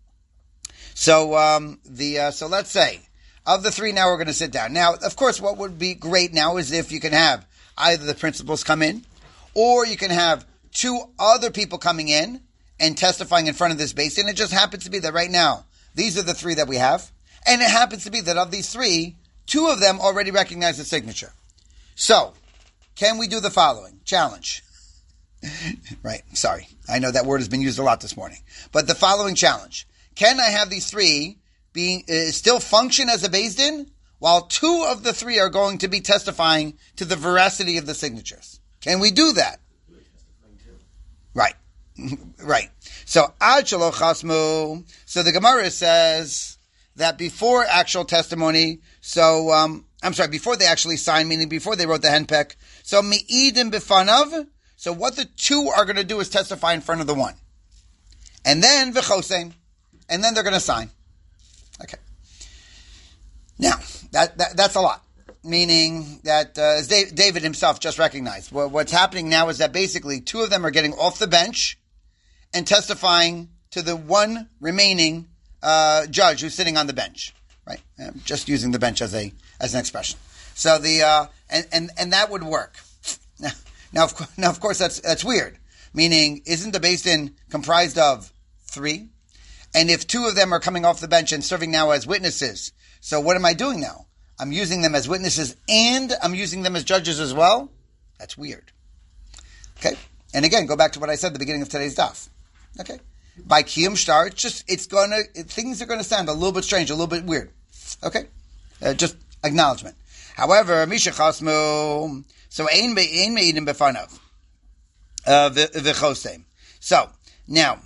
So so let's say of the three, now we're going to sit down. Now, of course, what would be great now is if you can have either the principals come in, or you can have two other people coming in and testifying in front of this beis din. It just happens to be that right now these are the three that we have, and it happens to be that of these three, two of them already recognize the signature. So, can we do the following challenge? Right, sorry. I know that word has been used a lot this morning. But the following challenge. Can I have these three still function as a beis din, while two of the three are going to be testifying to the veracity of the signatures? Can we do that? Right. Right. So, Ad Shelo Chasmu. So the Gemara says that before actual testimony, before they actually signed, meaning before they wrote the henpek, so Me'idim Bifanav. So what the two are going to do is testify in front of the one. And then V'chosein. And then they're going to sign. Okay. Now, that's a lot. Meaning that, as David himself just recognized, what's happening now is that basically two of them are getting off the bench and testifying to the one remaining judge who's sitting on the bench. Right? I'm just using the bench as an expression. So and that would work. Now, of course, that's weird. Meaning, isn't the beis din comprised of three? And if two of them are coming off the bench and serving now as witnesses, so what am I doing now? I'm using them as witnesses and I'm using them as judges as well? That's weird. Okay? And again, go back to what I said at the beginning of today's daf. Okay? By Kiyum Shtar, things are going to sound a little bit strange, a little bit weird. Okay? Just acknowledgement. However, Misha Chasmu, so Ein Me'idim Befanav, V'choseim. So, now,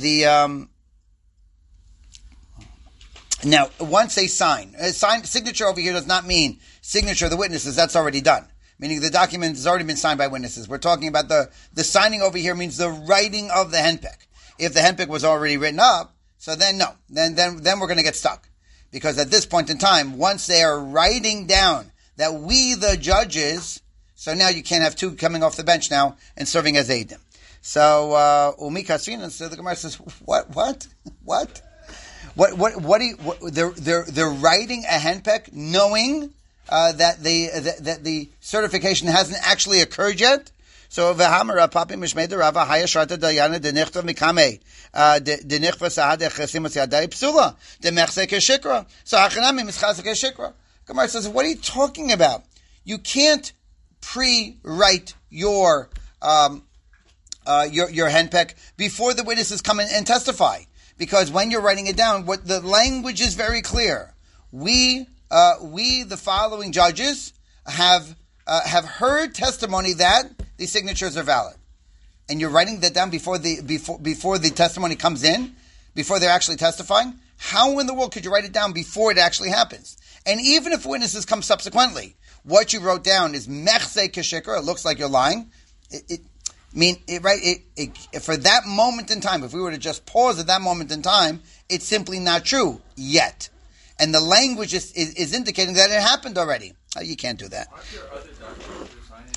now, once they sign, signature over here does not mean signature of the witnesses, that's already done. Meaning the document has already been signed by witnesses. We're talking about the signing over here means the writing of the henpek. If the henpek was already written up, so then no. Then we're going to get stuck. Because at this point in time, once they are writing down that we, the judges, so now you can't have two coming off the bench now and serving as aidim. So, Umi Kasrina, so the Gemara says, what? They're writing a henpek knowing that the certification hasn't actually occurred yet. So v'hamara papi mishmei Rava hayashrata dayana denichtav mikame denichva sahad echasimus yadai psula demechse keshikra. So hachanami mischase keshikra. Gemara says, what are you talking about? You can't pre-write your henpek before the witnesses come in and testify. Because when you're writing it down, what the language is very clear. We the following judges have heard testimony that these signatures are valid, and you're writing that down before the testimony comes in, before they're actually testifying. How in the world could you write it down before it actually happens? And even if witnesses come subsequently, what you wrote down is mechse keshikra. It looks like you're lying. For that moment in time, if we were to just pause at that moment in time, it's simply not true yet. And the language is indicating that it happened already. You can't do that. Aren't there other documents you're signing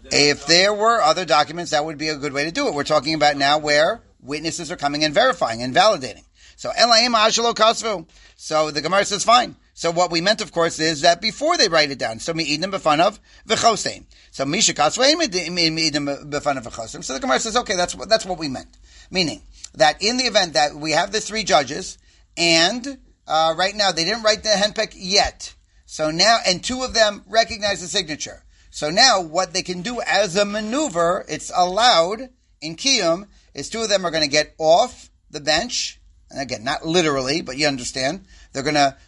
If there were other documents, that would be a good way to do it. We're talking about now where witnesses are coming and verifying and validating. So Elayim Ashalo Kasvu. So the Gemara says fine. So what we meant, of course, is that before they write it down, so Me'idim B'fanav V'chosein. So Misha Kasvu Me'idim B'fanav V'chosein. So the Gemara says, okay, that's what we meant. Meaning that in the event that we have the three judges, and right now they didn't write the henpeck yet. So now, and two of them recognize the signature. So now what they can do as a maneuver, it's allowed in Kiyum, is two of them are going to get off the bench. And again, not literally, but you understand. They're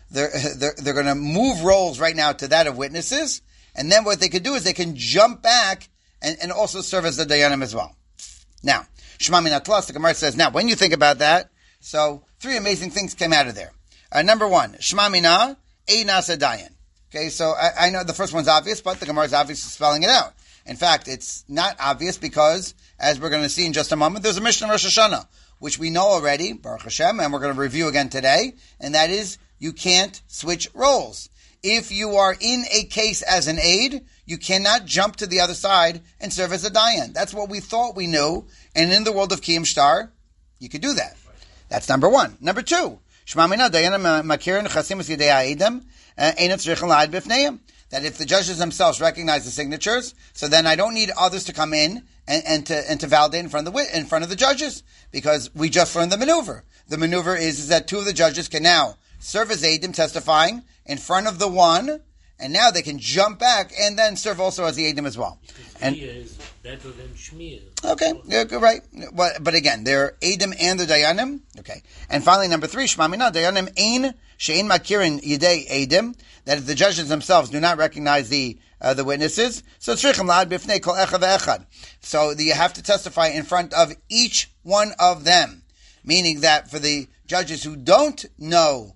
gonna move roles right now to that of witnesses, and then what they could do is they can jump back and also serve as the dayanim as well. Now, Shema Min Atlas, the Gemara says, now when you think about that, so three amazing things came out of there. Number one, Shema Mina Einas Dayan. Okay, so I know the first one's obvious, but the Gemara is obviously spelling it out. In fact, it's not obvious because, as we're going to see in just a moment, there's a Mishnah Rosh Hashanah, which we know already, Baruch Hashem, and we're going to review again today, and that is, you can't switch roles. If you are in a case as an aide, you cannot jump to the other side and serve as a dayan. That's what we thought we knew, and in the world of Kiyum Shtar, you could do that. That's number one. Number two, Shema Mina Dayanim Makirin Chasimus Yedei Ha'edim Einat Tzrichim La'ad B'fneiim. That if the judges themselves recognize the signatures, so then I don't need others to come in and to validate in front of the judges, because we just learned the maneuver. The maneuver is that two of the judges can now serve as eidim testifying in front of the one, and now they can jump back and then serve also as the eidim as well. And is better than Shmir. Okay, yeah, right. But again, they're eidim and the dayanim. Okay, and finally, number three, Shema Mina Dayanim Ein Shein Makirin Yidei Eidim. That if the judges themselves do not recognize the witnesses, so tzrichim la'ad b'fnei kol echad ve'echad. So you have to testify in front of each one of them, meaning that for the judges who don't know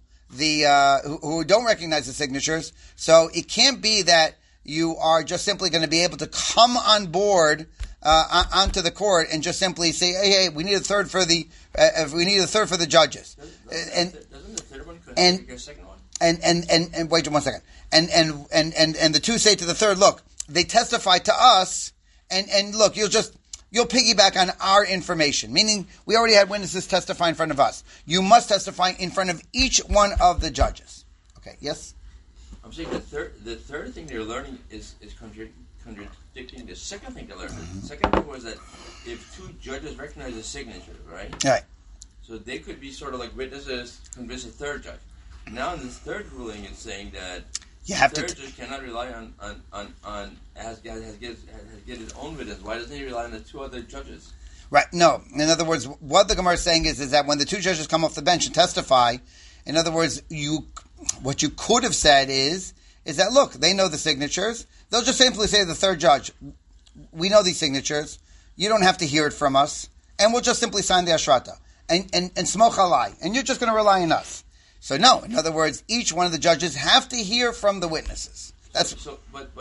who don't recognize the signatures, so it can't be that you are just simply going to be able to come on board onto the court and just simply say, hey, we need a third for the judges. Doesn't the third one contradict your second one? And wait 1 second. And the two say to the third, look, they testify to us, and look, you'll piggyback on our information. Meaning, we already had witnesses testify in front of us. You must testify in front of each one of the judges. Okay, yes? I'm saying the third thing they're learning is contradicting the second thing they learned. The second thing was that if two judges recognize the signature, right? Right. So they could be sort of like witnesses convince a third judge. Now, in this third ruling, it's saying that you have third judge cannot rely on has get his own witness. Why doesn't he rely on the two other judges? Right. No. In other words, what the Gemara is saying is that when the two judges come off the bench and testify, in other words, what you could have said is that, look, they know the signatures. They'll just simply say to the third judge, we know these signatures. You don't have to hear it from us, and we'll just simply sign the ashrata and smoch alai, and you're just going to rely on us. So no, in other words, each one of the judges have to hear from the witnesses. That's but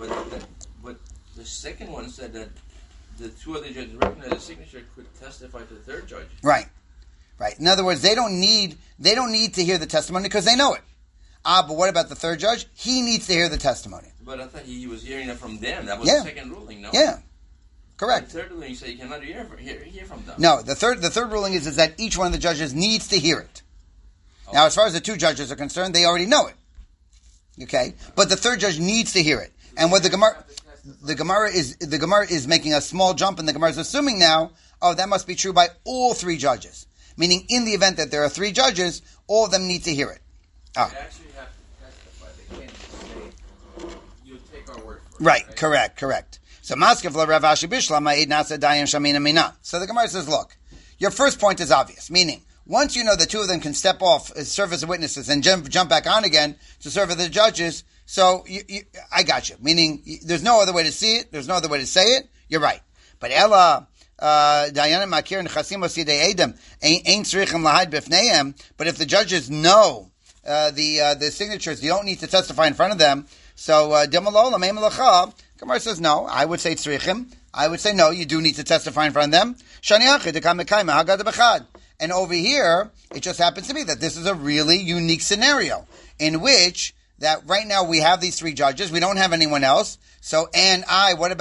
the second one said that the two other judges recognize the signature could testify to the third judge. Right. In other words, they don't need to hear the testimony because they know it. But what about the third judge? He needs to hear the testimony. But I thought he was hearing it from them. That was the second ruling, no? Yeah. Correct. The third ruling, you say you cannot hear from them. No, the third ruling is that each one of the judges needs to hear it. Now, as far as the two judges are concerned, they already know it. Okay, but the third judge needs to hear it. And what the Gemara is making a small jump, and the Gemara is assuming now, that must be true by all three judges. Meaning, in the event that there are three judges, all of them need to hear it. They actually have to testify. They can't just say, you take our word for it. Right? Correct. So, Maskav la Rav Ashi Bishlam Eid Nasa Dayan Shamina Mina. So the Gemara says, look, your first point is obvious, meaning, once you know the two of them can step off, serve as witnesses, and jump back on again to serve as the judges, so I got you. Meaning, there's no other way to see it, there's no other way to say it, you're right. But Ella, Dayanim Makir and Chasimos Yidei Edom, ain't tzrichim lahad b'fneihem, but if the judges know the signatures, you don't need to testify in front of them, so Dimalo Lamei Melacha, Gemara says no, I would say tzrichim, I would say no, you do need to testify in front of them. Shani Achid, Dekam Mekayma, Hagad B'chad. And over here, it just happens to be that this is a really unique scenario in which that right now we have these three judges. We don't have anyone else. So, what about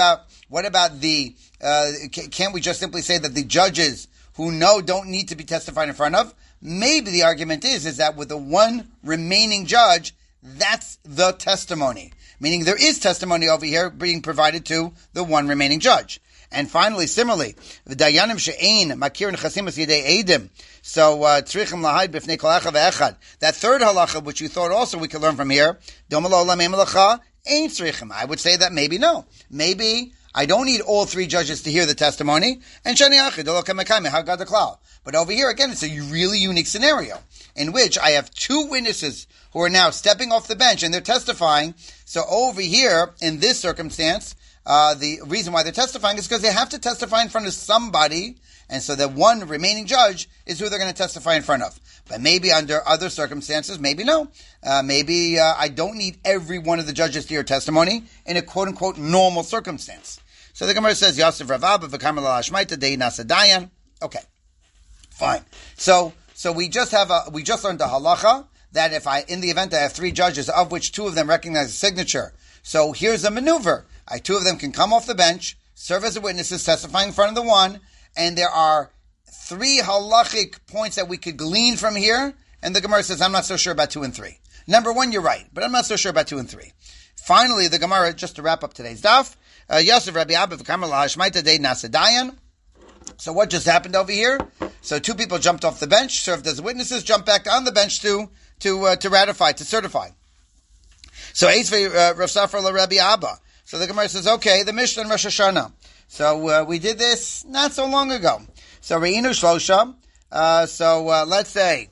What about the, can't we just simply say that the judges who know don't need to be testified in front of? Maybe the argument is that with the one remaining judge, that's the testimony. Meaning there is testimony over here being provided to the one remaining judge. And finally, similarly, the dayanim she'ein makir nechasimus yedei edim. So tzrichim lahaid b'fnei kol echad ve'echad. That third halacha, which you thought also we could learn from here, doma la'olam ein melacha ein tzrichim. I would say that maybe no. Maybe I don't need all three judges to hear the testimony. And shani achid lo kamekayme hagad klal. But over here again, it's a really unique scenario in which I have two witnesses who are now stepping off the bench and they're testifying. So over here, in this circumstance, the reason why they're testifying is because they have to testify in front of somebody, and so the one remaining judge is who they're going to testify in front of. But maybe under other circumstances, maybe no. Maybe I don't need every one of the judges to hear testimony in a quote-unquote normal circumstance. So the Gemara says, Yosef Rav Abba v'kamar l'hashmaita dei nasa dayan. Okay, fine. So we just learned the halacha that if in the event I have three judges, of which two of them recognize the signature, so here's a maneuver. Two of them can come off the bench, serve as witnesses, testifying in front of the one, and there are three halachic points that we could glean from here, and the Gemara says, I'm not so sure about 2 and 3. Number one, you're right, but I'm not so sure about 2 and 3. Finally, the Gemara, just to wrap up today's daf, Yosef Rabbi Abba v'kamar l'hashmaita dei nasa dayan. So what just happened over here? So two people jumped off the bench, served as witnesses, jumped back on the bench to ratify, to certify. So Eisvei Rav Safra LaRabbi Abba. So the Gemara says, okay, the Mishnah and Rosh Hashanah. So we did this not so long ago. So Re'inu Shlosha. Let's say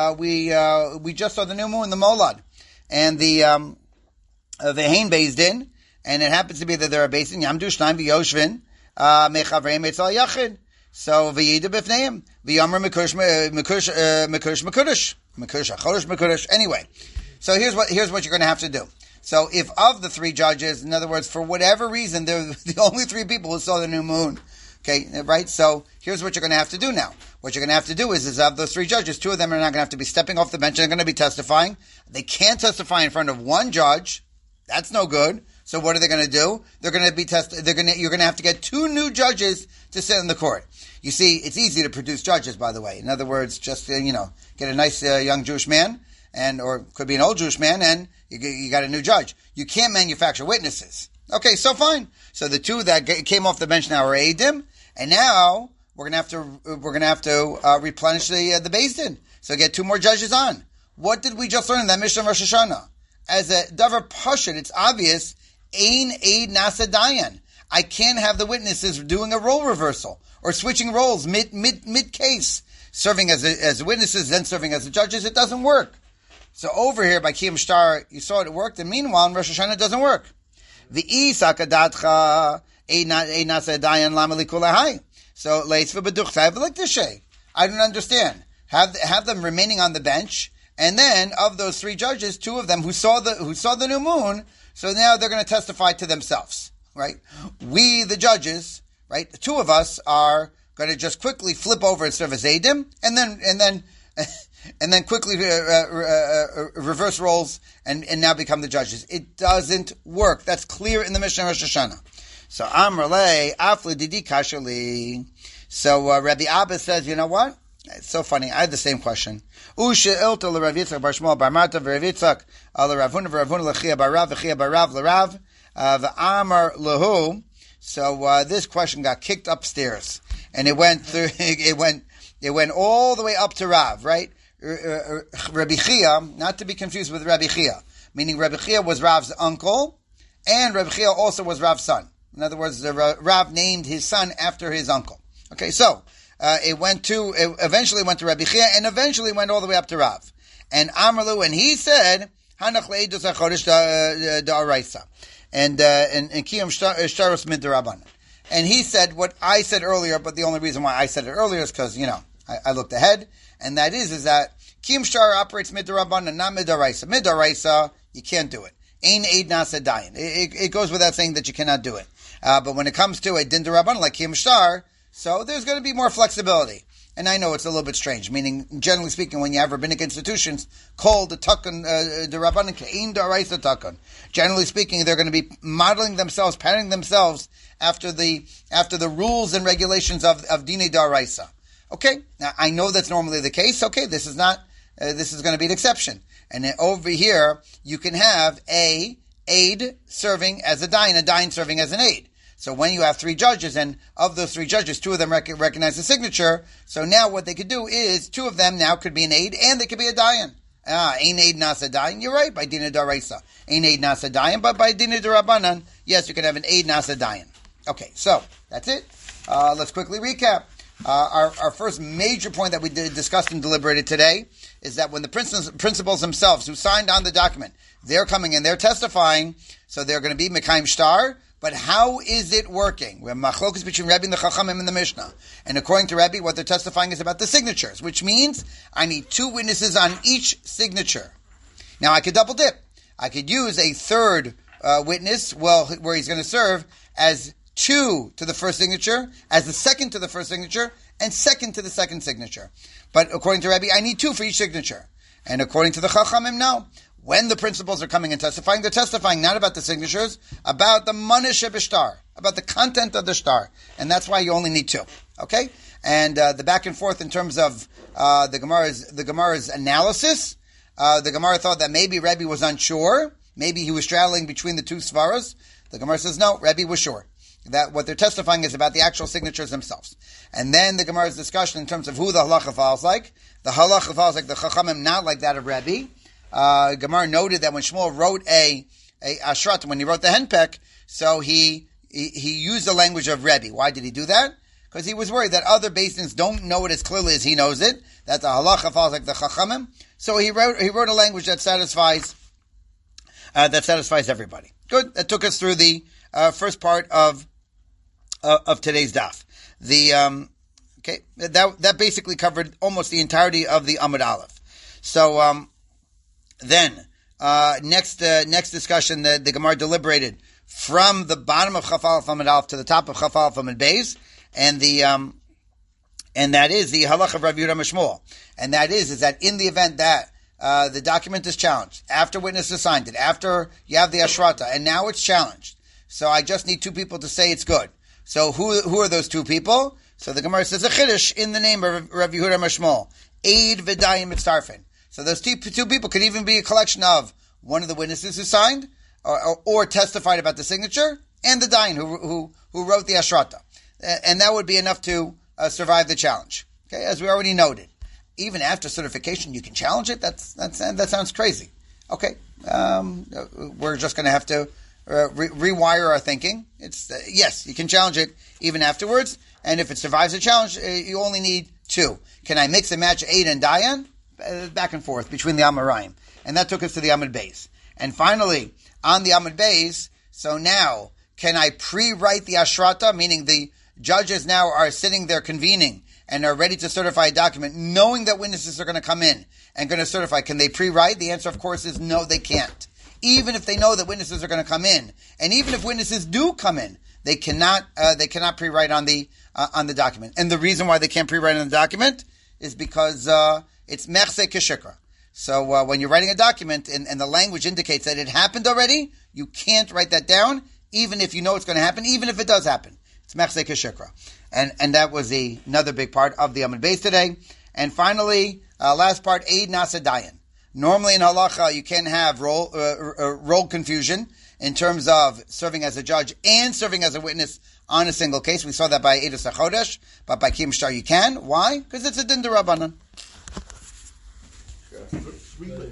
we just saw the new moon, the Molad, and the Hein Beis Din, and it happens to be that there are Beis Din Yamdu Shnaim v'Yoshvin Mechavreim Eitzal Yachid. So v'Yida B'fneim v'Yamar Mekush Mekush. Anyway, so here's what you're going to have to do. So if of the three judges, in other words, for whatever reason, they're the only three people who saw the new moon. Okay, right? So here's what you're going to have to do now. What you're going to have to do is of those three judges, two of them are not going to have to be stepping off the bench. They're going to be testifying. They can't testify in front of one judge. That's no good. So what are they going to do? They're going to be you're going to have to get two new judges to sit in the court. You see, it's easy to produce judges, by the way. In other words, just, get a nice young Jewish man, or could be an old Jewish man, and you got a new judge. You can't manufacture witnesses. Okay, so fine. So the two that came off the bench now are Eidim, and now we're gonna have to replenish the Beis Din. So get two more judges on. What did we just learn in that Mishnah of Rosh Hashanah? As a davar pashut, it's obvious. Ein eid nasa dayan. I can't have the witnesses doing a role reversal or switching roles mid case, serving as witnesses, then serving as the judges. It doesn't work. So over here by Kiyam Shtar, you saw it worked, and meanwhile in Rosh Hashanah it doesn't work. V'isakadatcha ein nasa dayan lama likulahai. So leitva beduchtai v'liktishay. I don't understand. Have them remaining on the bench, and then of those three judges, two of them who saw the new moon, so now they're going to testify to themselves, right? We, the judges, right? The two of us are going to just quickly flip over and serve as Eidim, and then quickly reverse roles and now become the judges. It doesn't work. That's clear in the Mishnah Rosh Hashanah. So Amrle Afli Didi Kashali. So Rabbi Abba says, you know what? It's so funny. I had the same question. Usha ilta l'Rav Yitzchak bar Shmuel bar Marta v'Rav Yitzchak l'Rav Huna v'Rav Huna l'Chia bar Rav v'Chia bar Rav l'Rav v'Amar l'Hu. So this question got kicked upstairs, and it went through. It went all the way up to Rav, right? Rabbi Chia, not to be confused with Rabbi Chia, meaning Rabbi Chia was Rav's uncle, and Rabbi Chia also was Rav's son. In other words, Rav named his son after his uncle. Okay, so. It eventually went to Rabbi Chia, and eventually went all the way up to Rav. And Amarlu, and he said, Hanach le'edus ha'chodesh da'araisa. And Kiyam Shtaros mid da'rabanan. And he said what I said earlier, but the only reason why I said it earlier is because, I looked ahead, and that is that Kiyam Shtar operates mid da'rabanan, not mid da'araisa. Mid da'araisa, you can't do it. Ein eid nasa dayan. It goes without saying that you cannot do it. But when it comes to a din da'rabanan like Kiyam Shtar, so there's going to be more flexibility. And I know it's a little bit strange, meaning, generally speaking, when you have rabbinic institutions called the Takun, the Rabbanan Ke'in Da'araisa Takun, generally speaking, they're going to be modeling themselves, patterning themselves after the rules and regulations of Dinei Daraisa. Okay, now I know that's normally the case. Okay, this is not. This is going to be an exception. And then over here, you can have a aid serving as a dayan serving as an aid. So when you have 3 judges, and of those 3 judges, 2 of them recognize the signature, so now what they could do is 2 of them now could be an aid, and they could be a dayan. Ein aid nasa dayan, you're right, by Dinei Daraisa. Ein aid nasa dayan, but by Dinei Darabanan, yes, you can have an aid nasa dayan. Okay, so that's it. Let's quickly recap. Our first major point that we discussed and deliberated today is that when the principals themselves who signed on the document, they're coming and they're testifying, so they're going to be Mekayim Shtar, but how is it working? We have machlokas between Rebbe and the Chachamim in the Mishnah. And according to Rebbe, what they're testifying is about the signatures, which means I need 2 witnesses on each signature. Now I could double dip. I could use a third witness, where he's going to serve as 2 to the first signature, as the second to the first signature, and second to the second signature. But according to Rebbe, I need 2 for each signature. And according to the Chachamim, no. When the principals are coming and testifying, they're testifying not about the signatures, about the Manisha B'Shtar, about the content of the shtar. And that's why you only need 2. Okay? And the back and forth in terms of the Gemara's analysis, the Gemara thought that maybe Rebbe was unsure, maybe he was straddling between the 2 svaras. The Gemara says, no, Rebbe was sure. That what they're testifying is about the actual signatures themselves. And then the Gemara's discussion in terms of who the halacha falls like. The halacha falls like the Chachamim, not like that of Rebbe. Gemara noted that when Shmuel wrote a ashrat, when he wrote the henpek, so he used the language of Rebbe. Why did he do that? Because he was worried that other basins don't know it as clearly as he knows it. That the halacha falls like the Chachamim. So he wrote a language that satisfies everybody. Good. That took us through the first part of today's daf. That basically covered almost the entirety of the Amud Aleph. So then next discussion, the Gemara deliberated from the bottom of Chaf Aleph Amud Aleph to the top of Chaf Aleph Amud Beis, and that is the halach of Rav Yehuda Mishmuel, and that is that in the event that the document is challenged after witnesses signed it, after you have the ashrata, and now it's challenged, so I just need 2 people to say it's good. So who are those 2 people? So the Gemara says a chiddush in the name of Rav Yehuda Mishmuel, Eid v'dayim mitzarfin. So those 2 people could even be a collection of one of the witnesses who signed or testified about the signature, and the dayan who wrote the ashrata, and that would be enough to survive the challenge. Okay, as we already noted, even after certification, you can challenge it. That sounds crazy. Okay, we're just going to have to rewire our thinking. It's yes, you can challenge it even afterwards, and if it survives the challenge, you only need 2. Can I mix and match aid and dayan? Back and forth between the Amoraim, and that took us to the Amud Beis. And finally, on the Amud Beis, so now can I pre-write the ashrata, meaning the judges now are sitting there convening and are ready to certify a document, knowing that witnesses are going to come in and going to certify. Can they pre-write? The answer, of course, is no, they can't. Even if they know that witnesses are going to come in, and even if witnesses do come in, they cannot pre-write on the document. And the reason why they can't pre-write on the document is because it's mechse kishikra. So when you're writing a document and the language indicates that it happened already, you can't write that down, even if you know it's going to happen, even if it does happen. It's mechse kishikra. And that was another big part of the Amud Beis today. And finally, last part, Eid Nasa Dayan. Normally in halacha, you can have role confusion in terms of serving as a judge and serving as a witness on a single case. We saw that by Eidos HaChodesh, but by Kiyum Shtar you can. Why? Because it's a din d'Rabbanan.